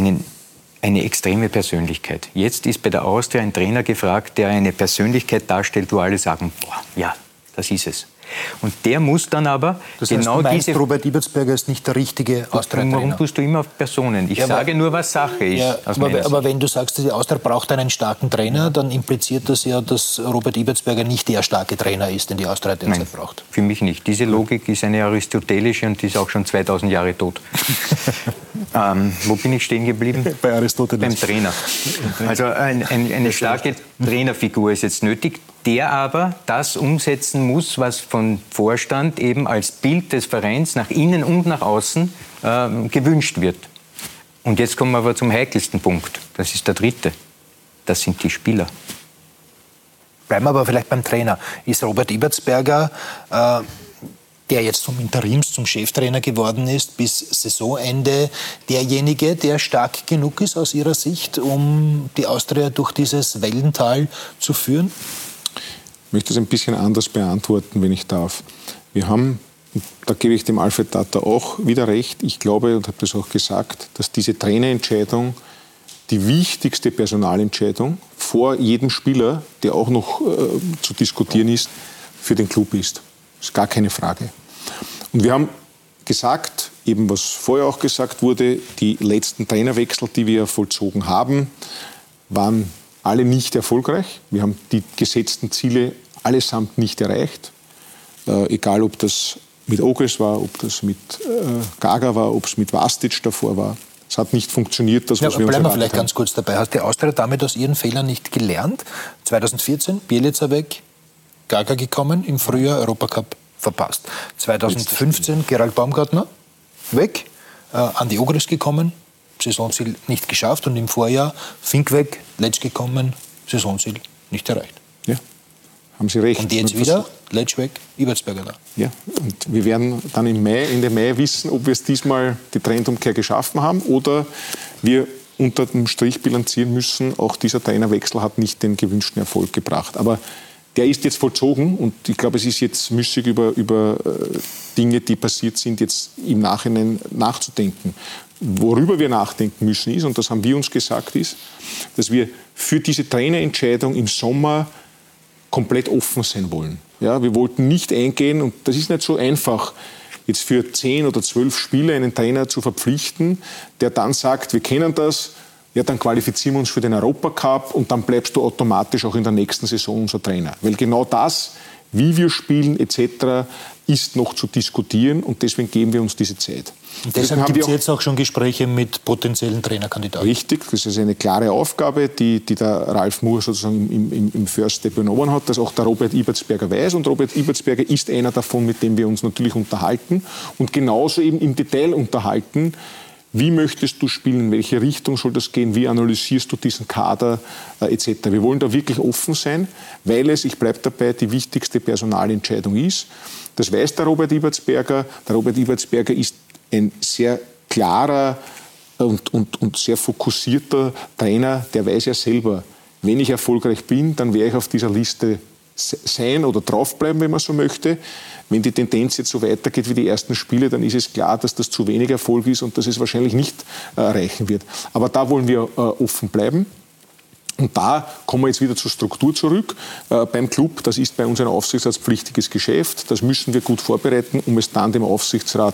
eine extreme Persönlichkeit. Jetzt ist bei der Austria ein Trainer gefragt, der eine Persönlichkeit darstellt, wo alle sagen, boah, ja, das ist es. Und der muss dann aber das heißt, genau diese... Robert Ibertsberger ist nicht der richtige Austria-Trainer. Warum tust du immer auf Personen? Ich sage nur, was Sache ist. Ja, aber wenn du sagst, die Austria braucht einen starken Trainer, dann impliziert das ja, dass Robert Ibertsberger nicht der starke Trainer ist, den die Austria derzeit braucht. Für mich nicht. Diese Logik ist eine aristotelische und die ist auch schon 2000 Jahre tot. Wo bin ich stehen geblieben? Bei Aristoteles. Beim Trainer. Also eine starke Trainerfigur ist jetzt nötig, der aber das umsetzen muss, was von Vorstand eben als Bild des Vereins nach innen und nach außen gewünscht wird. Und jetzt kommen wir aber zum heikelsten Punkt. Das ist der dritte. Das sind die Spieler. Bleiben wir aber vielleicht beim Trainer. Ist Robert Ibertsberger der jetzt zum Cheftrainer geworden ist, bis Saisonende derjenige, der stark genug ist aus Ihrer Sicht, um die Austria durch dieses Wellental zu führen? Ich möchte das ein bisschen anders beantworten, wenn ich darf. Wir haben, da gebe ich dem Alfred Tata auch wieder recht, ich glaube und habe das auch gesagt, dass diese Trainerentscheidung die wichtigste Personalentscheidung vor jedem Spieler, der auch noch zu diskutieren ist, für den Club ist. Das ist gar keine Frage. Und wir haben gesagt, eben was vorher auch gesagt wurde, die letzten Trainerwechsel, die wir vollzogen haben, waren alle nicht erfolgreich. Wir haben die gesetzten Ziele allesamt nicht erreicht. Egal, ob das mit Ogres war, ob das mit Gaga war, ob es mit Vastic davor war. Es hat nicht funktioniert, das, was wir uns bleiben wir erwartet vielleicht haben. ganz kurz dabei. Hat die Austria damit aus ihren Fehlern nicht gelernt? 2014, Bielica weg, Gaga gekommen, im Frühjahr Europacup verpasst. 2015, Gerald Baumgartner weg, Andi Ogres gekommen, Saisonziel nicht geschafft und im Vorjahr Fink weg, Letsch gekommen, Saisonziel nicht erreicht. Ja, haben Sie recht. Und jetzt wieder Letsch weg, Ibertsberger da. Ja, und wir werden dann Ende Mai wissen, ob wir es diesmal die Trendumkehr geschaffen haben oder wir unter dem Strich bilanzieren müssen, auch dieser Trainerwechsel hat nicht den gewünschten Erfolg gebracht. Aber der ist jetzt vollzogen und ich glaube, es ist jetzt müßig, über Dinge, die passiert sind, jetzt im Nachhinein nachzudenken. Worüber wir nachdenken müssen ist, und das haben wir uns gesagt, ist, dass wir für diese Trainerentscheidung im Sommer komplett offen sein wollen. Ja, wir wollten nicht eingehen, und das ist nicht so einfach, jetzt für 10 oder 12 Spieler einen Trainer zu verpflichten, der dann sagt, wir kennen das, ja, dann qualifizieren wir uns für den Europacup und dann bleibst du automatisch auch in der nächsten Saison unser Trainer. Weil genau das, wie wir spielen etc., ist noch zu diskutieren und deswegen geben wir uns diese Zeit. Und deshalb gibt es jetzt auch schon Gespräche mit potenziellen Trainerkandidaten. Richtig, das ist eine klare Aufgabe, die der Ralf Moore sozusagen im First Step übernommen hat, dass auch der Robert Ibertsberger weiß. Und Robert Ibertsberger ist einer davon, mit dem wir uns natürlich unterhalten und genauso eben im Detail unterhalten. Wie möchtest du spielen? In welche Richtung soll das gehen? Wie analysierst du diesen Kader etc.? Wir wollen da wirklich offen sein, weil es, ich bleibe dabei, die wichtigste Personalentscheidung ist. Das weiß der Robert Ibertsberger. Der Robert Ibertsberger ist ein sehr klarer und sehr fokussierter Trainer. Der weiß ja selber, wenn ich erfolgreich bin, dann werde ich auf dieser Liste sein oder draufbleiben, wenn man so möchte. Wenn die Tendenz jetzt so weitergeht wie die ersten Spiele, dann ist es klar, dass das zu wenig Erfolg ist und dass es wahrscheinlich nicht erreichen wird. Aber da wollen wir offen bleiben. Und da kommen wir jetzt wieder zur Struktur zurück. Beim Club, das ist bei uns ein aufsichtsratspflichtiges Geschäft. Das müssen wir gut vorbereiten, um es dann dem Aufsichtsrat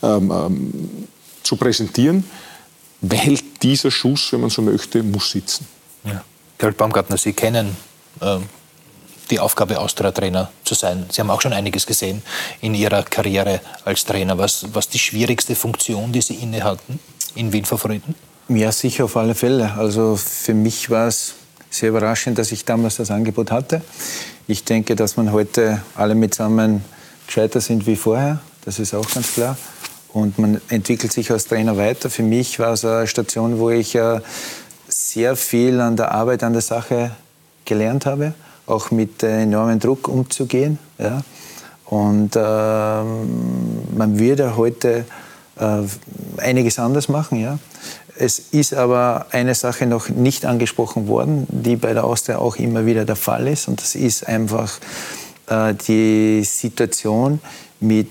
zu präsentieren. Weil dieser Schuss, wenn man so möchte, muss sitzen. Ja. Gerald Baumgartner, Sie kennen die Aufgabe, Austria-Trainer zu sein. Sie haben auch schon einiges gesehen in Ihrer Karriere als Trainer. Was die schwierigste Funktion, die Sie inne hatten in Wien Favoriten? Ja, sicher auf alle Fälle. Also für mich war es sehr überraschend, dass ich damals das Angebot hatte. Ich denke, dass man heute alle mitsammen gescheiter sind wie vorher. Das ist auch ganz klar. Und man entwickelt sich als Trainer weiter. Für mich war es eine Station, wo ich sehr viel an der Arbeit, an der Sache gelernt habe. Auch mit enormem Druck umzugehen. Ja. Und man würde heute einiges anders machen. Ja. Es ist aber eine Sache noch nicht angesprochen worden, die bei der Austria auch immer wieder der Fall ist. Und das ist einfach die Situation mit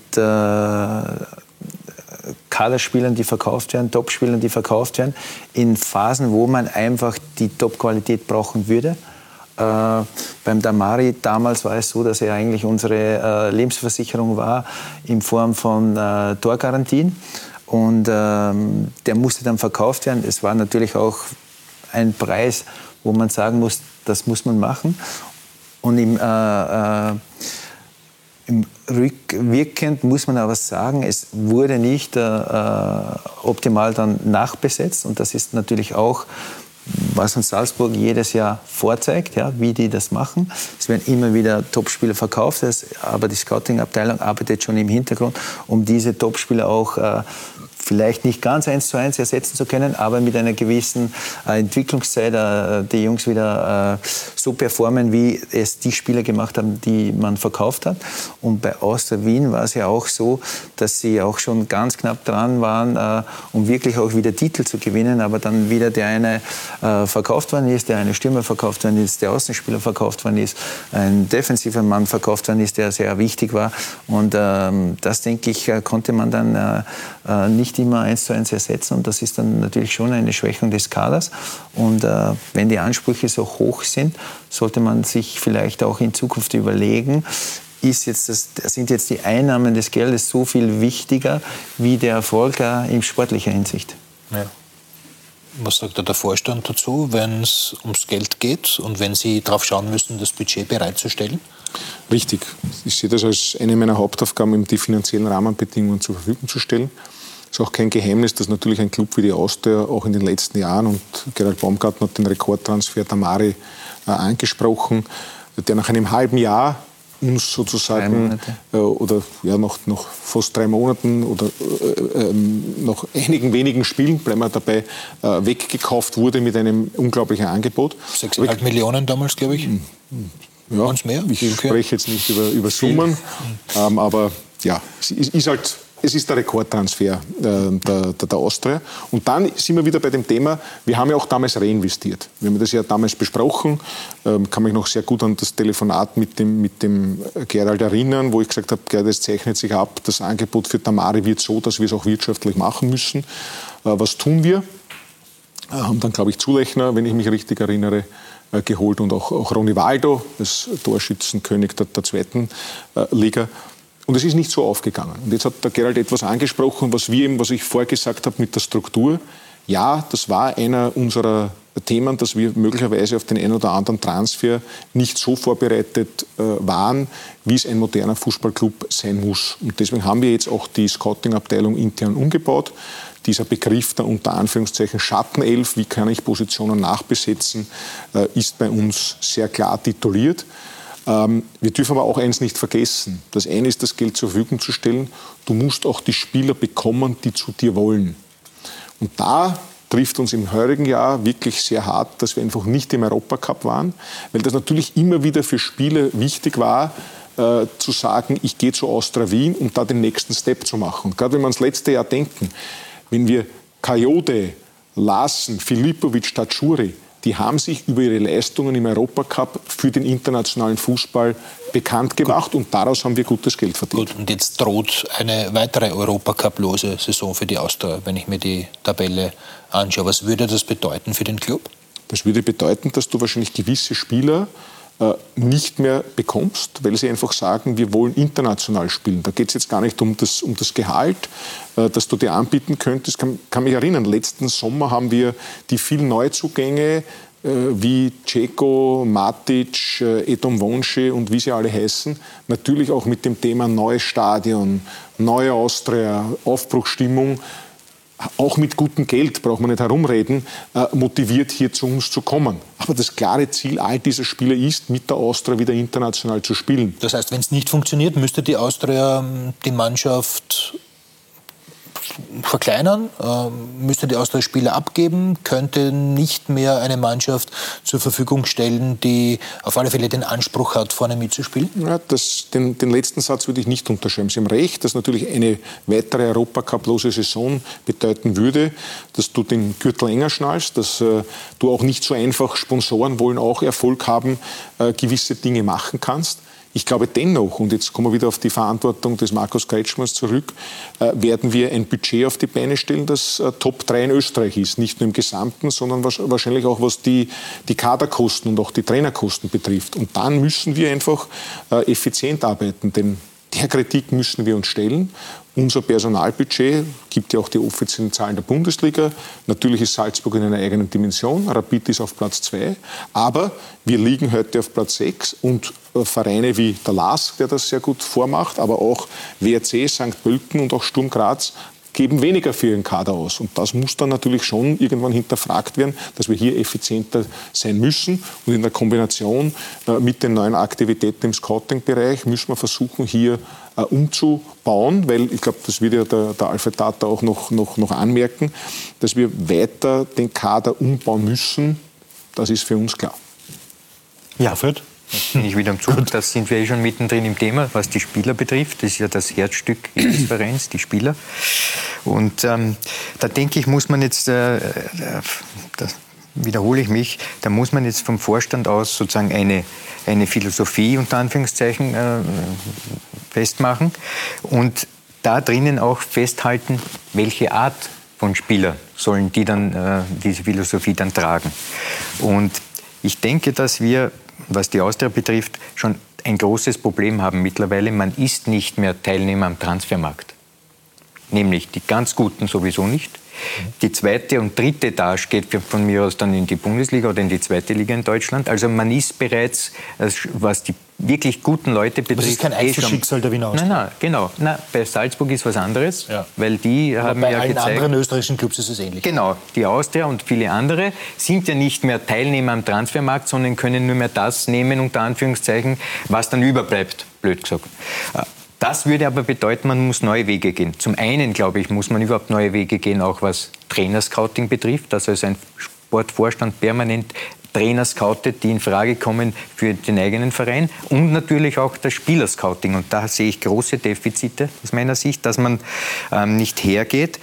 Kaderspielern, die verkauft werden, Topspielern, die verkauft werden, in Phasen, wo man einfach die Top-Qualität brauchen würde. Beim Damari damals war es so, dass er eigentlich unsere Lebensversicherung war in Form von Torgarantien. Und der musste dann verkauft werden. Es war natürlich auch ein Preis, wo man sagen muss, das muss man machen. Und im rückwirkend muss man aber sagen, es wurde nicht optimal dann nachbesetzt. Und das ist natürlich auch, was uns Salzburg jedes Jahr vorzeigt, ja, wie die das machen. Es werden immer wieder Topspieler verkauft, aber die Scouting-Abteilung arbeitet schon im Hintergrund, um diese Topspieler auch vielleicht nicht ganz 1:1 ersetzen zu können, aber mit einer gewissen Entwicklungszeit die Jungs wieder so performen, wie es die Spieler gemacht haben, die man verkauft hat. Und bei Austria Wien war es ja auch so, dass sie auch schon ganz knapp dran waren, um wirklich auch wieder Titel zu gewinnen, aber dann wieder der eine verkauft worden ist, der eine Stürmer verkauft worden ist, der Außenspieler verkauft worden ist, ein defensiver Mann verkauft worden ist, der sehr wichtig war. Und das, denke ich, konnte man dann nicht immer 1:1 ersetzen. Und das ist dann natürlich schon eine Schwächung des Kaders. Und wenn die Ansprüche so hoch sind, sollte man sich vielleicht auch in Zukunft überlegen, sind jetzt die Einnahmen des Geldes so viel wichtiger wie der Erfolg in sportlicher Hinsicht. Ja. Was sagt der Vorstand dazu, wenn es ums Geld geht und wenn Sie darauf schauen müssen, das Budget bereitzustellen? Richtig. Ich sehe das als eine meiner Hauptaufgaben, die finanziellen Rahmenbedingungen zur Verfügung zu stellen. Es ist auch kein Geheimnis, dass natürlich ein Club wie die Austria auch in den letzten Jahren, und Gerald Baumgartner hat den Rekordtransfer Tamari angesprochen, der nach einem halben Jahr uns sozusagen oder ja, nach fast 3 Monaten oder nach einigen wenigen Spielen, bleiben wir dabei, weggekauft wurde mit einem unglaublichen Angebot. 6,5 Millionen damals, glaube ich. Ja, mehr? Ich spreche jetzt nicht über Summen, aber ja, es ist der Rekordtransfer der Austria. Und dann sind wir wieder bei dem Thema, wir haben ja auch damals reinvestiert. Wir haben das ja damals besprochen, kann mich noch sehr gut an das Telefonat mit dem Gerald erinnern, wo ich gesagt habe, Gerald, das zeichnet sich ab, das Angebot für Tamari wird so, dass wir es auch wirtschaftlich machen müssen. Was tun wir? Haben dann, glaube ich, Zulechner, wenn ich mich richtig erinnere, geholt und auch Ronny Waldo, das Torschützenkönig der 2. Liga. Und es ist nicht so aufgegangen. Und jetzt hat der Gerald etwas angesprochen, was ich vorher gesagt habe mit der Struktur. Ja, das war einer unserer Themen, dass wir möglicherweise auf den einen oder anderen Transfer nicht so vorbereitet waren, wie es ein moderner Fußballclub sein muss. Und deswegen haben wir jetzt auch die Scouting-Abteilung intern umgebaut. Dieser Begriff der unter Anführungszeichen Schattenelf, wie kann ich Positionen nachbesetzen, ist bei uns sehr klar tituliert. Wir dürfen aber auch eins nicht vergessen. Das eine ist, das Geld zur Verfügung zu stellen. Du musst auch die Spieler bekommen, die zu dir wollen. Und da trifft uns im heurigen Jahr wirklich sehr hart, dass wir einfach nicht im Europacup waren, weil das natürlich immer wieder für Spieler wichtig war, zu sagen, ich gehe zu Austria Wien, um da den nächsten Step zu machen. Und gerade wenn wir ans letzte Jahr denken, wenn wir Kajode, Larsen, Filipovic, Tacciuri, die haben sich über ihre Leistungen im Europacup für den internationalen Fußball bekannt gemacht und daraus haben wir gutes Geld verdient. Gut, und jetzt droht eine weitere Europacup-lose Saison für die Austria, wenn ich mir die Tabelle anschaue. Was würde das bedeuten für den Club? Das würde bedeuten, dass du wahrscheinlich gewisse Spieler nicht mehr bekommst, weil sie einfach sagen, wir wollen international spielen. Da geht es jetzt gar nicht um das Gehalt, das du dir anbieten könntest. Ich kann mich erinnern, letzten Sommer haben wir die vielen Neuzugänge wie Dzeko, Matic, Edom Wonsche und wie sie alle heißen, natürlich auch mit dem Thema neues Stadion, neue Austria, Aufbruchsstimmung, auch mit gutem Geld, braucht man nicht herumreden, motiviert hier zu uns zu kommen. Aber das klare Ziel all dieser Spieler ist, mit der Austria wieder international zu spielen. Das heißt, wenn es nicht funktioniert, müsste die Austria die Mannschaft verkleinern, müsste die Austria Spieler abgeben, könnte nicht mehr eine Mannschaft zur Verfügung stellen, die auf alle Fälle den Anspruch hat, vorne mitzuspielen? Ja, den letzten Satz würde ich nicht unterschreiben. Sie haben recht, dass natürlich eine weitere Europacup-lose Saison bedeuten würde, dass du den Gürtel enger schnallst, dass du auch nicht so einfach, Sponsoren wollen auch Erfolg haben, gewisse Dinge machen kannst. Ich glaube dennoch, und jetzt kommen wir wieder auf die Verantwortung des Markus Kretschmers zurück, werden wir ein Budget auf die Beine stellen, das Top 3 in Österreich ist. Nicht nur im Gesamten, sondern wahrscheinlich auch was die Kaderkosten und auch die Trainerkosten betrifft. Und dann müssen wir einfach effizient arbeiten, denn der Kritik müssen wir uns stellen. Unser Personalbudget gibt ja auch die offiziellen Zahlen der Bundesliga. Natürlich ist Salzburg in einer eigenen Dimension. Rapid ist auf Platz 2. Aber wir liegen heute auf Platz 6. Und Vereine wie der LASK, der das sehr gut vormacht, aber auch WRC, St. Pölten und auch Sturm Graz geben weniger für ihren Kader aus. Und das muss dann natürlich schon irgendwann hinterfragt werden, dass wir hier effizienter sein müssen. Und in der Kombination mit den neuen Aktivitäten im Scouting-Bereich müssen wir versuchen, hier umzubauen, weil ich glaube, das wird ja der Alfred Tata auch noch anmerken, dass wir weiter den Kader umbauen müssen. Das ist für uns klar. Ja, Alfred? Bin ich wieder am Zug. Das sind wir schon mittendrin im Thema, was die Spieler betrifft. Das ist ja das Herzstück des Vereins, die Spieler. Und da denke ich, muss man jetzt, das wiederhole ich mich, da muss man jetzt vom Vorstand aus sozusagen eine Philosophie unter Anführungszeichen festmachen und da drinnen auch festhalten, welche Art von Spieler sollen die dann diese Philosophie dann tragen. Und ich denke, dass wir, was die Austria betrifft, schon ein großes Problem haben mittlerweile. Man ist nicht mehr Teilnehmer am Transfermarkt. Nämlich die ganz Guten sowieso nicht. Die zweite und dritte Etage geht von mir aus dann in die Bundesliga oder in die zweite Liga in Deutschland. Also man ist bereits, was die wirklich guten Leute betrifft... Das ist kein Einzelschicksal der Wiener Austria. Nein, genau. Nein, bei Salzburg ist was anderes, weil die haben ja gezeigt... Bei allen anderen österreichischen Clubs ist es ähnlich. Genau, die Austria und viele andere sind ja nicht mehr Teilnehmer am Transfermarkt, sondern können nur mehr das nehmen, unter Anführungszeichen, was dann überbleibt, blöd gesagt. Das würde aber bedeuten, man muss neue Wege gehen. Zum einen, glaube ich, muss man überhaupt neue Wege gehen, auch was Trainerscouting betrifft. Also ein Sportvorstand permanent Trainer scoutet, die in Frage kommen für den eigenen Verein. Und natürlich auch das Spielerscouting. Und da sehe ich große Defizite aus meiner Sicht, dass man nicht hergeht,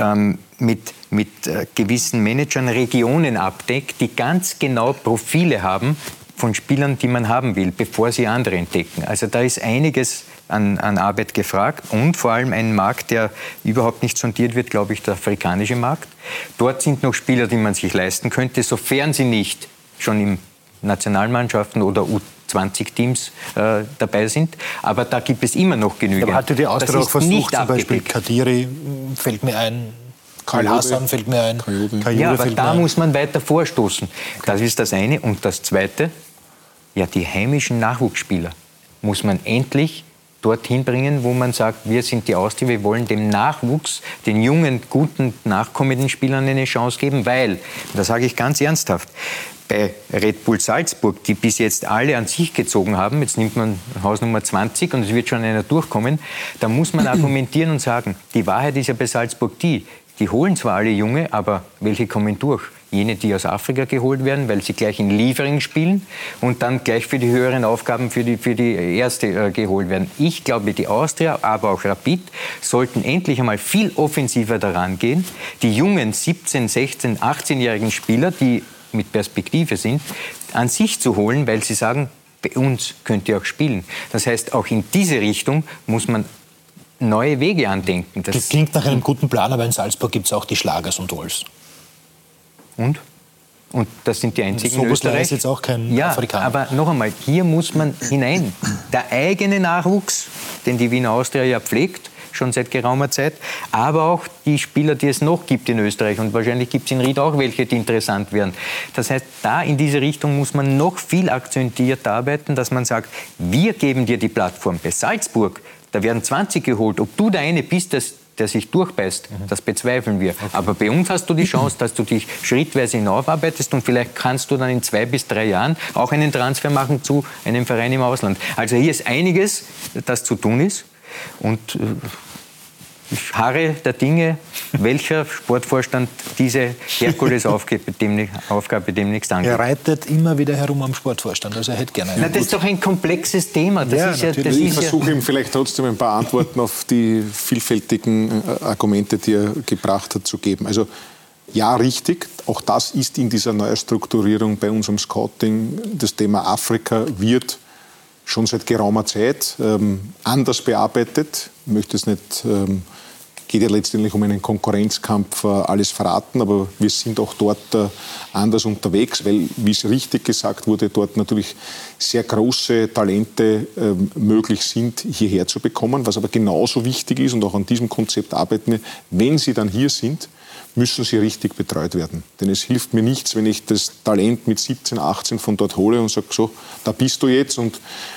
mit gewissen Managern Regionen abdeckt, die ganz genau Profile haben von Spielern, die man haben will, bevor sie andere entdecken. Also da ist einiges an Arbeit gefragt und vor allem ein Markt, der überhaupt nicht sondiert wird, glaube ich, der afrikanische Markt. Dort sind noch Spieler, die man sich leisten könnte, sofern sie nicht schon in Nationalmannschaften oder U20-Teams dabei sind. Aber da gibt es immer noch genügend. Aber hatte die Austria auch versucht, zum Beispiel Kadiri fällt mir ein, Karl Hassan fällt mir ein. Ja, aber da muss man weiter vorstoßen. Das ist das eine. Und das Zweite, ja, die heimischen Nachwuchsspieler muss man endlich dorthin bringen, wo man sagt, wir sind die Austria, wir wollen dem Nachwuchs, den jungen, guten, nachkommenden Spielern eine Chance geben, weil, das sage ich ganz ernsthaft, bei Red Bull Salzburg, die bis jetzt alle an sich gezogen haben, jetzt nimmt man Hausnummer 20 und es wird schon einer durchkommen, da muss man argumentieren und sagen, die Wahrheit ist ja bei Salzburg die holen zwar alle Junge, aber welche kommen durch? Jene, die aus Afrika geholt werden, weil sie gleich in Liefering spielen und dann gleich für die höheren Aufgaben für die erste geholt werden. Ich glaube, die Austria, aber auch Rapid sollten endlich einmal viel offensiver daran gehen, die jungen 17-, 16-, 18-jährigen Spieler, die mit Perspektive sind, an sich zu holen, weil sie sagen, bei uns könnt ihr auch spielen. Das heißt, auch in diese Richtung muss man neue Wege andenken. Das klingt nach einem guten Plan, aber in Salzburg gibt es auch die Schlagers und Wolfs. Und das sind die einzigen in Österreich. Ist jetzt auch kein Afrikaner. Aber noch einmal, hier muss man hinein. Der eigene Nachwuchs, den die Wiener Austria ja pflegt, schon seit geraumer Zeit, aber auch die Spieler, die es noch gibt in Österreich. Und wahrscheinlich gibt es in Ried auch welche, die interessant wären. Das heißt, da in diese Richtung muss man noch viel akzentuiert arbeiten, dass man sagt, wir geben dir die Plattform. Bei Salzburg, da werden 20 geholt. Ob du der eine bist, der sich durchbeißt, das bezweifeln wir. Okay. Aber bei uns hast du die Chance, dass du dich schrittweise hinaufarbeitest und vielleicht kannst du dann in 2 bis 3 Jahren auch einen Transfer machen zu einem Verein im Ausland. Also hier ist einiges, das zu tun ist. Und ich harre der Dinge, welcher Sportvorstand diese Herkulesaufgabe demnächst angeht. Er reitet immer wieder herum am Sportvorstand, also er hätte gerne einen. Na, das ist doch ein komplexes Thema. Ich versuche ihm vielleicht trotzdem ein paar Antworten auf die vielfältigen Argumente, die er gebracht hat, zu geben. Also ja, richtig, auch das ist in dieser Neustrukturierung bei unserem Scouting. Das Thema Afrika wird schon seit geraumer Zeit anders bearbeitet. Ich möchte es nicht, geht ja letztendlich um einen Konkurrenzkampf, alles verraten, aber wir sind auch dort anders unterwegs, weil, wie es richtig gesagt wurde, dort natürlich sehr große Talente möglich sind, hierher zu bekommen. Was aber genauso wichtig ist, und auch an diesem Konzept arbeiten wir, wenn sie dann hier sind, müssen sie richtig betreut werden. Denn es hilft mir nichts, wenn ich das Talent mit 17, 18 von dort hole und sage, so, da bist du jetzt, und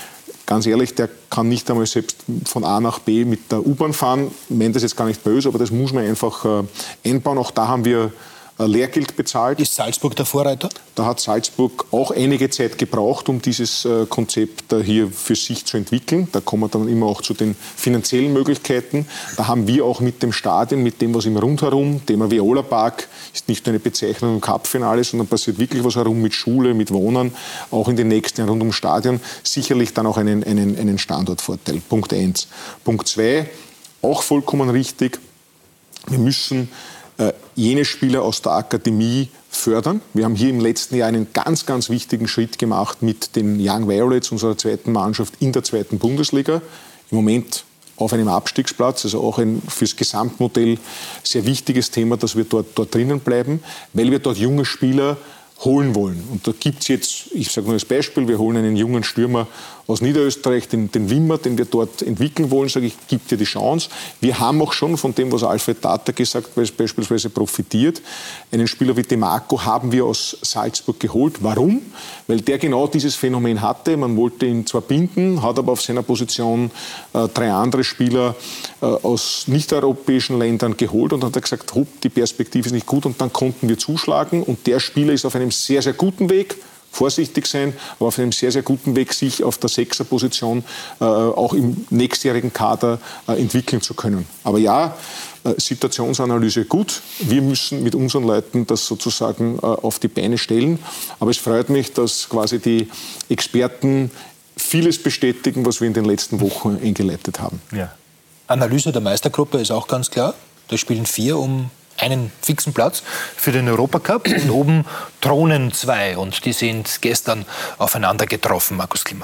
ganz ehrlich, der kann nicht einmal selbst von A nach B mit der U-Bahn fahren. Ich meine das jetzt gar nicht böse, aber das muss man einfach einbauen. Auch da haben wir Lehrgeld bezahlt. Ist Salzburg der Vorreiter? Da hat Salzburg auch einige Zeit gebraucht, um dieses Konzept hier für sich zu entwickeln. Da kommen wir dann immer auch zu den finanziellen Möglichkeiten. Da haben wir auch mit dem Stadion, mit dem, was im Rundherum, Thema Viola Park, ist nicht nur eine Bezeichnung im Cup-Finale, sondern passiert wirklich was herum mit Schule, mit Wohnern, auch in den nächsten Jahren rund ums Stadion, sicherlich dann auch einen Standortvorteil. Punkt 1. Punkt 2, auch vollkommen richtig, wir müssen jene Spieler aus der Akademie fördern. Wir haben hier im letzten Jahr einen ganz, ganz wichtigen Schritt gemacht mit den Young Violets, unserer zweiten Mannschaft in der zweiten Bundesliga. Im Moment auf einem Abstiegsplatz, also auch ein fürs Gesamtmodell sehr wichtiges Thema, dass wir dort drinnen bleiben, weil wir dort junge Spieler holen wollen. Und da gibt es jetzt, ich sage nur als Beispiel, wir holen einen jungen Stürmer aus Niederösterreich, den Wimmer, den wir dort entwickeln wollen, sage ich, gibt dir die Chance. Wir haben auch schon von dem, was Alfred Tata gesagt hat, beispielsweise profitiert. Einen Spieler wie DeMarco haben wir aus Salzburg geholt. Warum? Weil der genau dieses Phänomen hatte. Man wollte ihn zwar binden, hat aber auf seiner Position 3 andere Spieler aus nicht-europäischen Ländern geholt und hat gesagt, die Perspektive ist nicht gut, und dann konnten wir zuschlagen, und der Spieler ist auf einem sehr, sehr guten Weg, vorsichtig sein, aber auf einem sehr, sehr guten Weg, sich auf der 6er-Position auch im nächstjährigen Kader entwickeln zu können. Aber ja, Situationsanalyse gut. Wir müssen mit unseren Leuten das sozusagen auf die Beine stellen. Aber es freut mich, dass quasi die Experten vieles bestätigen, was wir in den letzten Wochen eingeleitet haben. Ja. Analyse der Meistergruppe ist auch ganz klar. Da spielen 4 um einen fixen Platz für den Europacup, und oben thronen 2, und die sind gestern aufeinander getroffen. Markus Klima.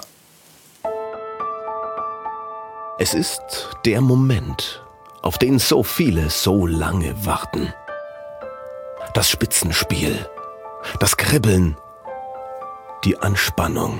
Es ist der Moment, auf den so viele so lange warten. Das Spitzenspiel, das Kribbeln, die Anspannung.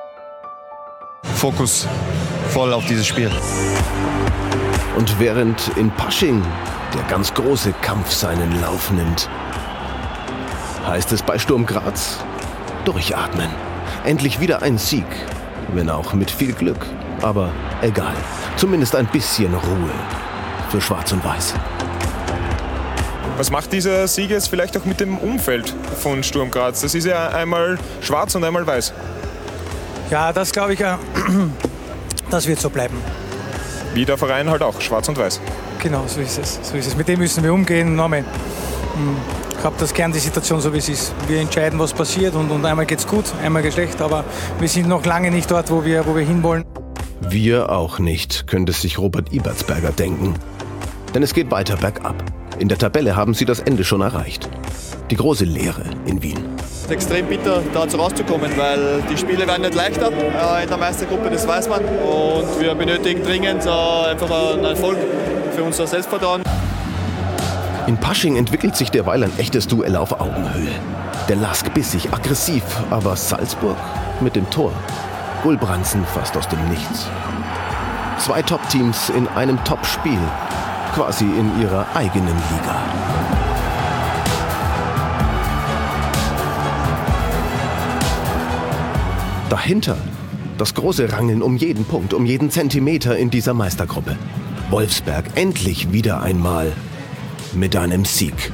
Fokus voll auf dieses Spiel. Und während in Pasching der ganz große Kampf seinen Lauf nimmt, heißt es bei Sturm Graz: durchatmen. Endlich wieder ein Sieg, wenn auch mit viel Glück. Aber egal, zumindest ein bisschen Ruhe für Schwarz und Weiß. Was macht dieser Sieg jetzt vielleicht auch mit dem Umfeld von Sturm Graz? Das ist ja einmal schwarz und einmal weiß. Ja, das glaube ich, das wird so bleiben. Wie der Verein halt auch, schwarz und weiß. Genau, so ist es. Mit dem müssen wir umgehen. Ich glaube, das Kern die Situation so, wie es ist. Wir entscheiden, was passiert, und einmal geht's gut, einmal geht's schlecht, aber wir sind noch lange nicht dort, wo wir hinwollen. Wir auch nicht, könnte sich Robert Ibertsberger denken. Denn es geht weiter bergab. In der Tabelle haben sie das Ende schon erreicht. Die große Leere in Wien. Es ist extrem bitter, da rauszukommen, weil die Spiele werden nicht leichter in der Meistergruppe, das weiß man. Und wir benötigen dringend einfach einen Erfolg für unser Selbstvertrauen. In Pasching entwickelt sich derweil ein echtes Duell auf Augenhöhe. Der Lask bissig, aggressiv, aber Salzburg mit dem Tor. Gulbrandsen fast aus dem Nichts. 2 Top-Teams in einem Top-Spiel, quasi in ihrer eigenen Liga. Dahinter das große Rangeln um jeden Punkt, um jeden Zentimeter in dieser Meistergruppe. Wolfsberg endlich wieder einmal mit einem Sieg.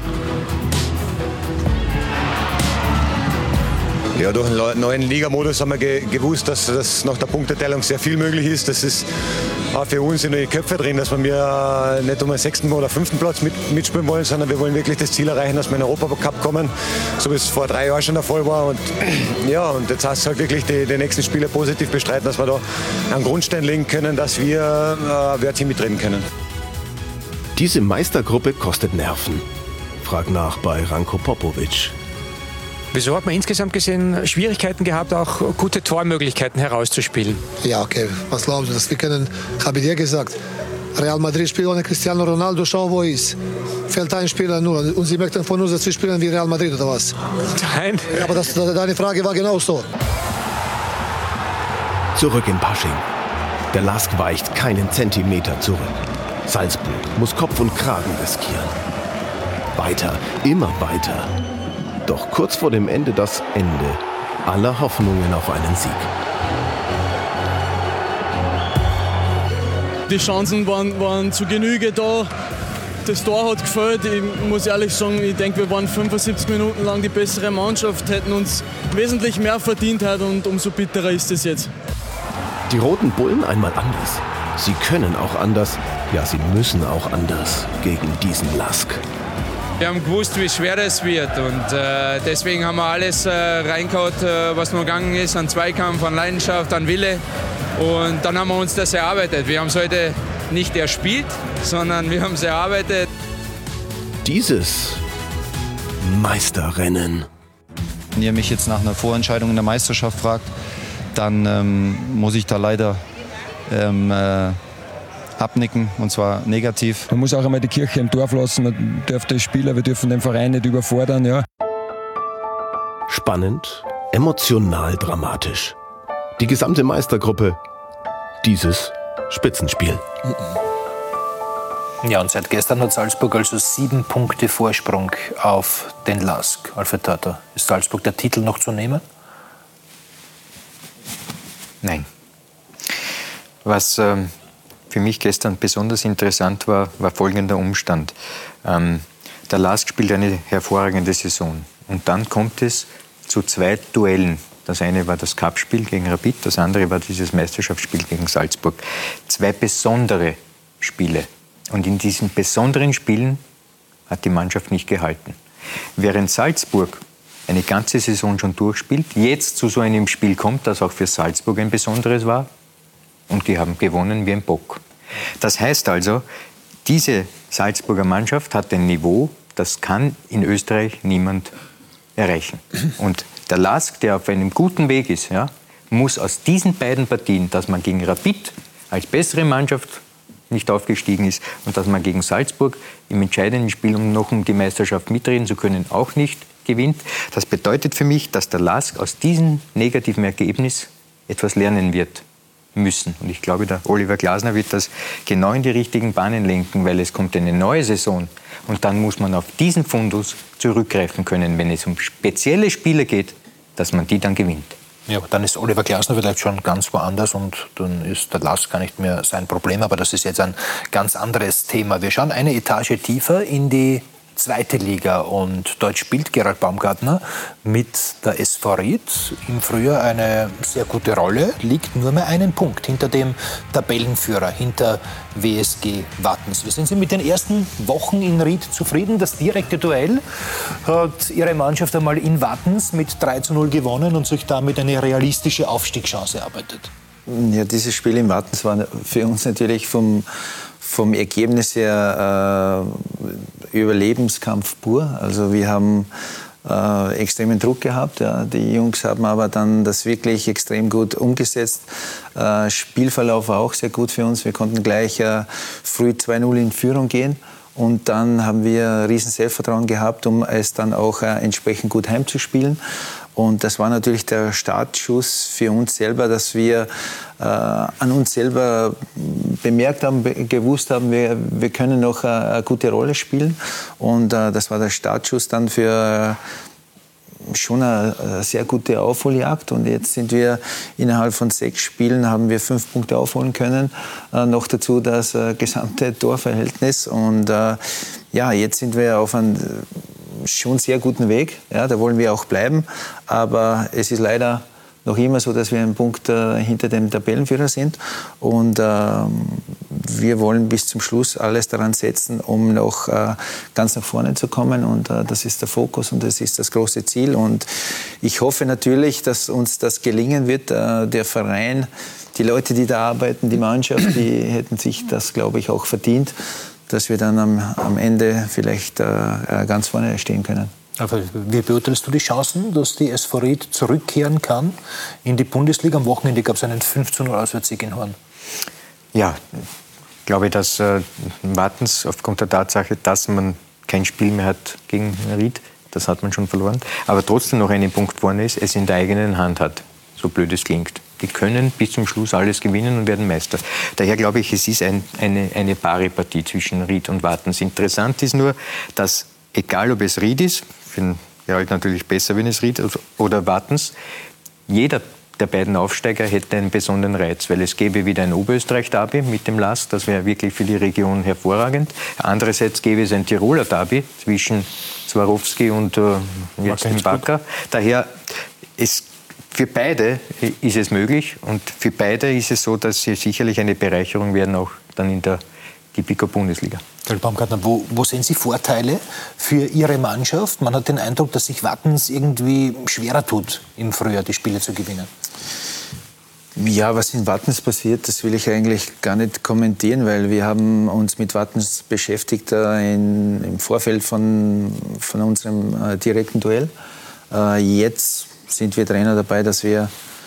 Ja, durch den neuen Ligamodus haben wir gewusst, dass nach der Punkteteilung sehr viel möglich ist. Das ist auch für uns in die Köpfe drin, dass wir nicht um den 6. oder 5. Platz mitspielen wollen, sondern wir wollen wirklich das Ziel erreichen, dass wir in den Europacup kommen, so wie es vor 3 Jahren schon der Fall war. Und ja, und jetzt heißt es halt wirklich, die nächsten Spiele positiv bestreiten, dass wir da einen Grundstein legen können, dass wir Wörtchen mitreden können. Diese Meistergruppe kostet Nerven. Frag nach bei Ranko Popovic. Wieso hat man insgesamt gesehen Schwierigkeiten gehabt, auch gute Tormöglichkeiten herauszuspielen? Ja, okay. Was glaubst du? Wir können, habe ich dir gesagt, Real Madrid spielt ohne Cristiano Ronaldo, schau, wo er ist. Fällt ein Spieler nur. Und sie möchten von uns, dass wir spielen wie Real Madrid oder was? Nein. Ja, aber deine Frage war genau so. Zurück in Pasching. Der Lask weicht keinen Zentimeter zurück. Salzburg muss Kopf und Kragen riskieren. Weiter, immer weiter. Doch kurz vor dem Ende das Ende aller Hoffnungen auf einen Sieg. Die Chancen waren zu Genüge da. Das Tor hat gefällt. Ich muss ehrlich sagen, ich denke, wir waren 75 Minuten lang die bessere Mannschaft, hätten uns wesentlich mehr verdient heute und umso bitterer ist es jetzt. Die Roten Bullen einmal anders. Sie können auch anders. Ja, sie müssen auch anders gegen diesen Lask. Wir haben gewusst, wie schwer es wird und deswegen haben wir alles reingehauen, was noch gegangen ist, an Zweikampf, an Leidenschaft, an Wille. Und dann haben wir uns das erarbeitet. Wir haben es heute nicht erspielt, sondern wir haben es erarbeitet. Dieses Meisterrennen. Wenn ihr mich jetzt nach einer Vorentscheidung in der Meisterschaft fragt, dann muss ich da leider abnicken, und zwar negativ. Man muss auch einmal die Kirche im Dorf lassen, man darf die Spieler, wir dürfen den Verein nicht überfordern. Ja. Spannend, emotional dramatisch. Die gesamte Meistergruppe, dieses Spitzenspiel. Ja, und seit gestern hat Salzburg also 7 Punkte Vorsprung auf den LASK. Alfred Tata, ist Salzburg der Titel noch zu nehmen? Nein. Was für mich gestern besonders interessant war folgender Umstand. Der LASK spielt eine hervorragende Saison. Und dann kommt es zu 2 Duellen. Das eine war das Cup-Spiel gegen Rapid, das andere war dieses Meisterschaftsspiel gegen Salzburg. 2 besondere Spiele. Und in diesen besonderen Spielen hat die Mannschaft nicht gehalten. Während Salzburg eine ganze Saison schon durchspielt, jetzt zu so einem Spiel kommt, das auch für Salzburg ein besonderes war, und die haben gewonnen wie ein Bock. Das heißt also, diese Salzburger Mannschaft hat ein Niveau, das kann in Österreich niemand erreichen. Und der LASK, der auf einem guten Weg ist, ja, muss aus diesen beiden Partien, dass man gegen Rapid als bessere Mannschaft nicht aufgestiegen ist und dass man gegen Salzburg im entscheidenden Spiel, um noch um die Meisterschaft mitreden zu können, auch nicht gewinnt. Das bedeutet für mich, dass der LASK aus diesem negativen Ergebnis etwas lernen wird müssen. Und ich glaube, der Oliver Glasner wird das genau in die richtigen Bahnen lenken, weil es kommt eine neue Saison. Und dann muss man auf diesen Fundus zurückgreifen können, wenn es um spezielle Spiele geht, dass man die dann gewinnt. Ja, aber dann ist Oliver Glasner vielleicht schon ganz woanders und dann ist der LASK gar nicht mehr sein Problem. Aber das ist jetzt ein ganz anderes Thema. Wir schauen eine Etage tiefer in die 2. Liga und dort spielt Gerald Baumgartner mit der SV Ried im Frühjahr eine sehr gute Rolle, liegt nur mehr einen Punkt hinter dem Tabellenführer, hinter WSG Wattens. Wie sind Sie mit den ersten Wochen in Ried zufrieden? Das direkte Duell hat Ihre Mannschaft einmal in Wattens mit 3:0 gewonnen und sich damit eine realistische Aufstiegschance erarbeitet. Ja, dieses Spiel in Wattens war für uns natürlich vom Ergebnis her Überlebenskampf pur. Also wir haben extremen Druck gehabt. Ja. Die Jungs haben aber dann das wirklich extrem gut umgesetzt. Spielverlauf war auch sehr gut für uns. Wir konnten gleich früh 2:0 in Führung gehen. Und dann haben wir riesen Selbstvertrauen gehabt, um es dann auch entsprechend gut heimzuspielen. Und das war natürlich der Startschuss für uns selber, dass wir an uns selber bemerkt haben, gewusst haben, wir können noch eine gute Rolle spielen. Und das war der Startschuss dann für schon eine sehr gute Aufholjagd. Und jetzt sind wir innerhalb von 6 Spielen, haben wir 5 Punkte aufholen können. Noch dazu das gesamte Torverhältnis. Und ja, jetzt sind wir auf einem schon sehr guten Weg. Ja, da wollen wir auch bleiben. Aber es ist leider noch immer so, dass wir einen Punkt hinter dem Tabellenführer sind. Und wir wollen bis zum Schluss alles daran setzen, um noch ganz nach vorne zu kommen. Und das ist der Fokus und das ist das große Ziel. Und ich hoffe natürlich, dass uns das gelingen wird. Der Verein, die Leute, die da arbeiten, die Mannschaft, die hätten sich das, glaube ich, auch verdient, dass wir dann am Ende vielleicht ganz vorne stehen können. Aber wie beurteilst du die Chancen, dass die SV Ried zurückkehren kann in die Bundesliga? Am Wochenende gab es einen 5:0 Auswärtssieg in Horn. Ja, ich glaube, dass Wattens aufgrund der Tatsache, dass man kein Spiel mehr hat gegen Ried, das hat man schon verloren, aber trotzdem noch einen Punkt vorne ist, es in der eigenen Hand hat, so blöd es klingt. Die können bis zum Schluss alles gewinnen und werden Meister. Daher glaube ich, es ist eine Pari-Partie zwischen Ried und Wattens. Interessant ist nur, dass egal ob es Ried ist, für den Gerald natürlich besser, wenn es Ried oder Wattens, jeder der beiden Aufsteiger hätte einen besonderen Reiz, weil es gäbe wieder ein Oberösterreich-Derby mit dem LASK, das wäre wirklich für die Region hervorragend. Andererseits gäbe es ein Tiroler Derby zwischen Swarovski und jetzt dem Backer. Daher, für beide ist es möglich und für beide ist es so, dass sie sicherlich eine Bereicherung werden, auch dann in der Tipico-Bundesliga. Herr Baumgartner, wo sehen Sie Vorteile für Ihre Mannschaft? Man hat den Eindruck, dass sich Wattens irgendwie schwerer tut, im Frühjahr die Spiele zu gewinnen. Ja, was in Wattens passiert, das will ich eigentlich gar nicht kommentieren, weil wir haben uns mit Wattens beschäftigt im Vorfeld von unserem direkten Duell. Jetzt sind wir Trainer dabei, dass wir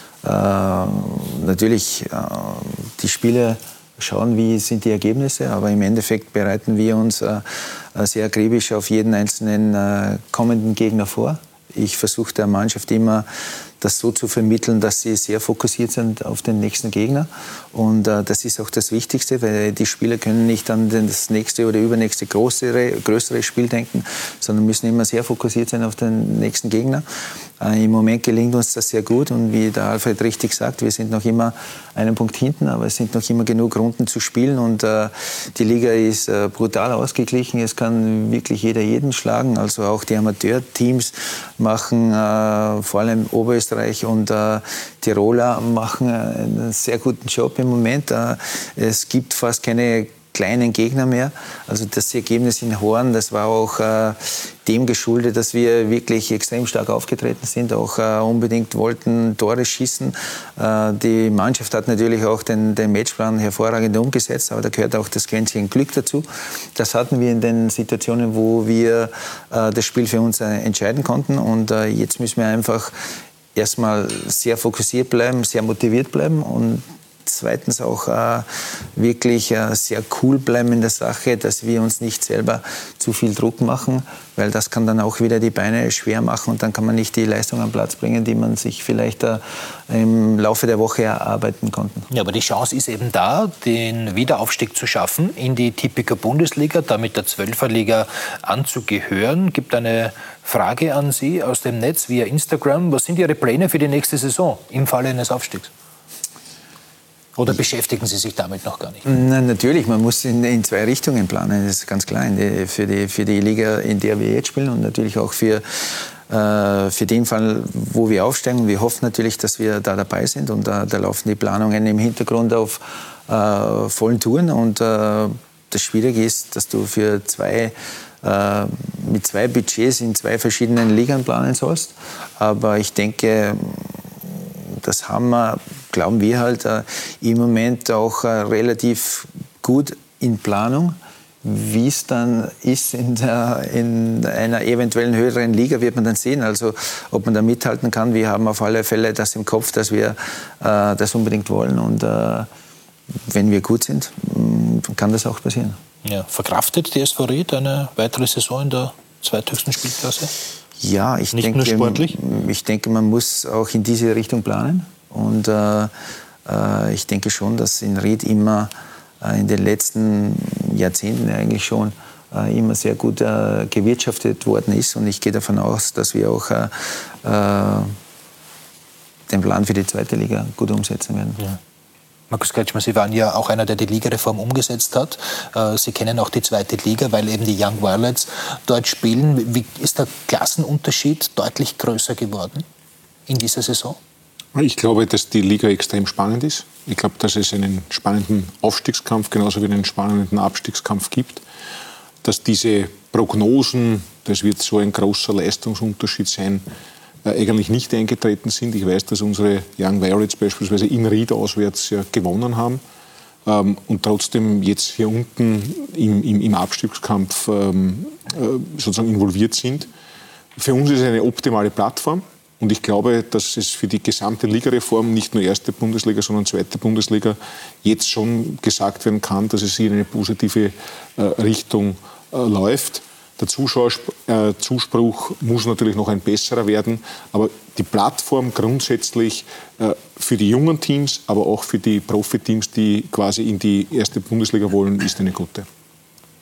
natürlich die Spiele schauen, wie sind die Ergebnisse, aber im Endeffekt bereiten wir uns sehr akribisch auf jeden einzelnen kommenden Gegner vor. Ich versuche der Mannschaft immer, das so zu vermitteln, dass sie sehr fokussiert sind auf den nächsten Gegner. Und das ist auch das Wichtigste, weil die Spieler können nicht an das nächste oder übernächste größere Spiel denken, sondern müssen immer sehr fokussiert sein auf den nächsten Gegner. Im Moment gelingt uns das sehr gut und wie der Alfred richtig sagt, wir sind noch immer einen Punkt hinten, aber es sind noch immer genug Runden zu spielen und die Liga ist brutal ausgeglichen. Es kann wirklich jeder jeden schlagen, also auch die Amateurteams machen, vor allem Oberösterreich und Tiroler machen einen sehr guten Job im Moment. Es gibt fast keine kleinen Gegner mehr. Also das Ergebnis in Horn, das war auch dem geschuldet, dass wir wirklich extrem stark aufgetreten sind, auch unbedingt wollten Tore schießen. Die Mannschaft hat natürlich auch den Matchplan hervorragend umgesetzt, aber da gehört auch das Quäntchen Glück dazu. Das hatten wir in den Situationen, wo wir das Spiel für uns entscheiden konnten und jetzt müssen wir einfach erstmal sehr fokussiert bleiben, sehr motiviert bleiben und zweitens auch wirklich sehr cool bleiben in der Sache, dass wir uns nicht selber zu viel Druck machen, weil das kann dann auch wieder die Beine schwer machen und dann kann man nicht die Leistung am Platz bringen, die man sich vielleicht im Laufe der Woche erarbeiten konnte. Ja, aber die Chance ist eben da, den Wiederaufstieg zu schaffen in die Tipico-Bundesliga, damit der 12er-Liga anzugehören. Gibt eine Frage an Sie aus dem Netz via Instagram. Was sind Ihre Pläne für die nächste Saison im Falle eines Aufstiegs? Oder beschäftigen Sie sich damit noch gar nicht? Nein, natürlich, man muss in zwei Richtungen planen, das ist ganz klar. Für die Liga, in der wir jetzt spielen und natürlich auch für den Fall, wo wir aufsteigen. Wir hoffen natürlich, dass wir da dabei sind und da laufen die Planungen im Hintergrund auf vollen Touren. Und das Schwierige ist, dass du mit zwei Budgets in zwei verschiedenen Ligen planen sollst. Aber ich denke, das glauben wir halt im Moment auch relativ gut in Planung. Wie es dann ist in einer eventuellen höheren Liga, wird man dann sehen. Also ob man da mithalten kann. Wir haben auf alle Fälle das im Kopf, dass wir das unbedingt wollen. Und wenn wir gut sind, kann das auch passieren. Ja, verkraftet die SV Ried eine weitere Saison in der zweithöchsten Spielklasse? Ja, ich denke, man muss auch in diese Richtung planen. Und ich denke schon, dass in Ried immer in den letzten Jahrzehnten eigentlich schon immer sehr gut gewirtschaftet worden ist. Und ich gehe davon aus, dass wir auch den Plan für die zweite Liga gut umsetzen werden. Ja. Markus Kretschmer, Sie waren ja auch einer, der die Ligareform umgesetzt hat. Sie kennen auch die zweite Liga, weil eben die Young Violets dort spielen. Wie ist der Klassenunterschied deutlich größer geworden in dieser Saison? Ich glaube, dass die Liga extrem spannend ist. Ich glaube, dass es einen spannenden Aufstiegskampf genauso wie einen spannenden Abstiegskampf gibt. Dass diese Prognosen, das wird so ein großer Leistungsunterschied sein, eigentlich nicht eingetreten sind. Ich weiß, dass unsere Young Violets beispielsweise in Ried auswärts ja gewonnen haben und trotzdem jetzt hier unten im Abstiegskampf sozusagen involviert sind. Für uns ist es eine optimale Plattform. Und ich glaube, dass es für die gesamte Ligareform, nicht nur erste Bundesliga, sondern zweite Bundesliga, jetzt schon gesagt werden kann, dass es hier in eine positive Richtung läuft. Der Zuspruch muss natürlich noch ein besserer werden, aber die Plattform grundsätzlich für die jungen Teams, aber auch für die Profiteams, die quasi in die erste Bundesliga wollen, ist eine gute.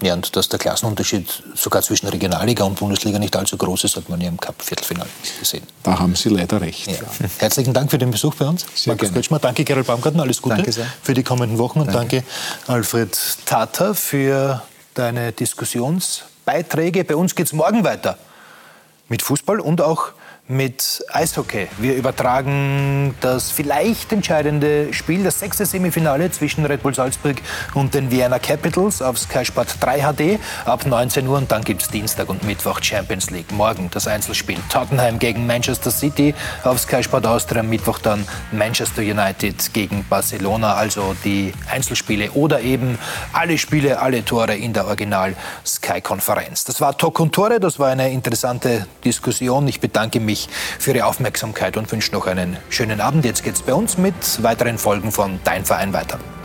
Ja, und dass der Klassenunterschied sogar zwischen Regionalliga und Bundesliga nicht allzu groß ist, hat man ja im Cup-Viertelfinale gesehen. Da haben Sie leider recht. Ja. Herzlichen Dank für den Besuch bei uns. Sehr Markus gerne. Kretschmer, danke Gerald Baumgartner, alles Gute für die kommenden Wochen. Und danke Alfred Tata für deine Diskussionsbeiträge. Bei uns geht es morgen weiter mit Fußball und auch mit Eishockey. Wir übertragen das vielleicht entscheidende Spiel, das 6. Semifinale zwischen Red Bull Salzburg und den Vienna Capitals auf Sky Sport 3 HD ab 19 Uhr. Und dann gibt es Dienstag und Mittwoch Champions League. Morgen das Einzelspiel Tottenham gegen Manchester City auf Sky Sport Austria. Am Mittwoch dann Manchester United gegen Barcelona. Also die Einzelspiele oder eben alle Spiele, alle Tore in der Original Sky-Konferenz. Das war Talk und Tore. Das war eine interessante Diskussion. Ich bedanke mich für Ihre Aufmerksamkeit und wünsche noch einen schönen Abend. Jetzt geht's bei uns mit weiteren Folgen von Dein Verein weiter.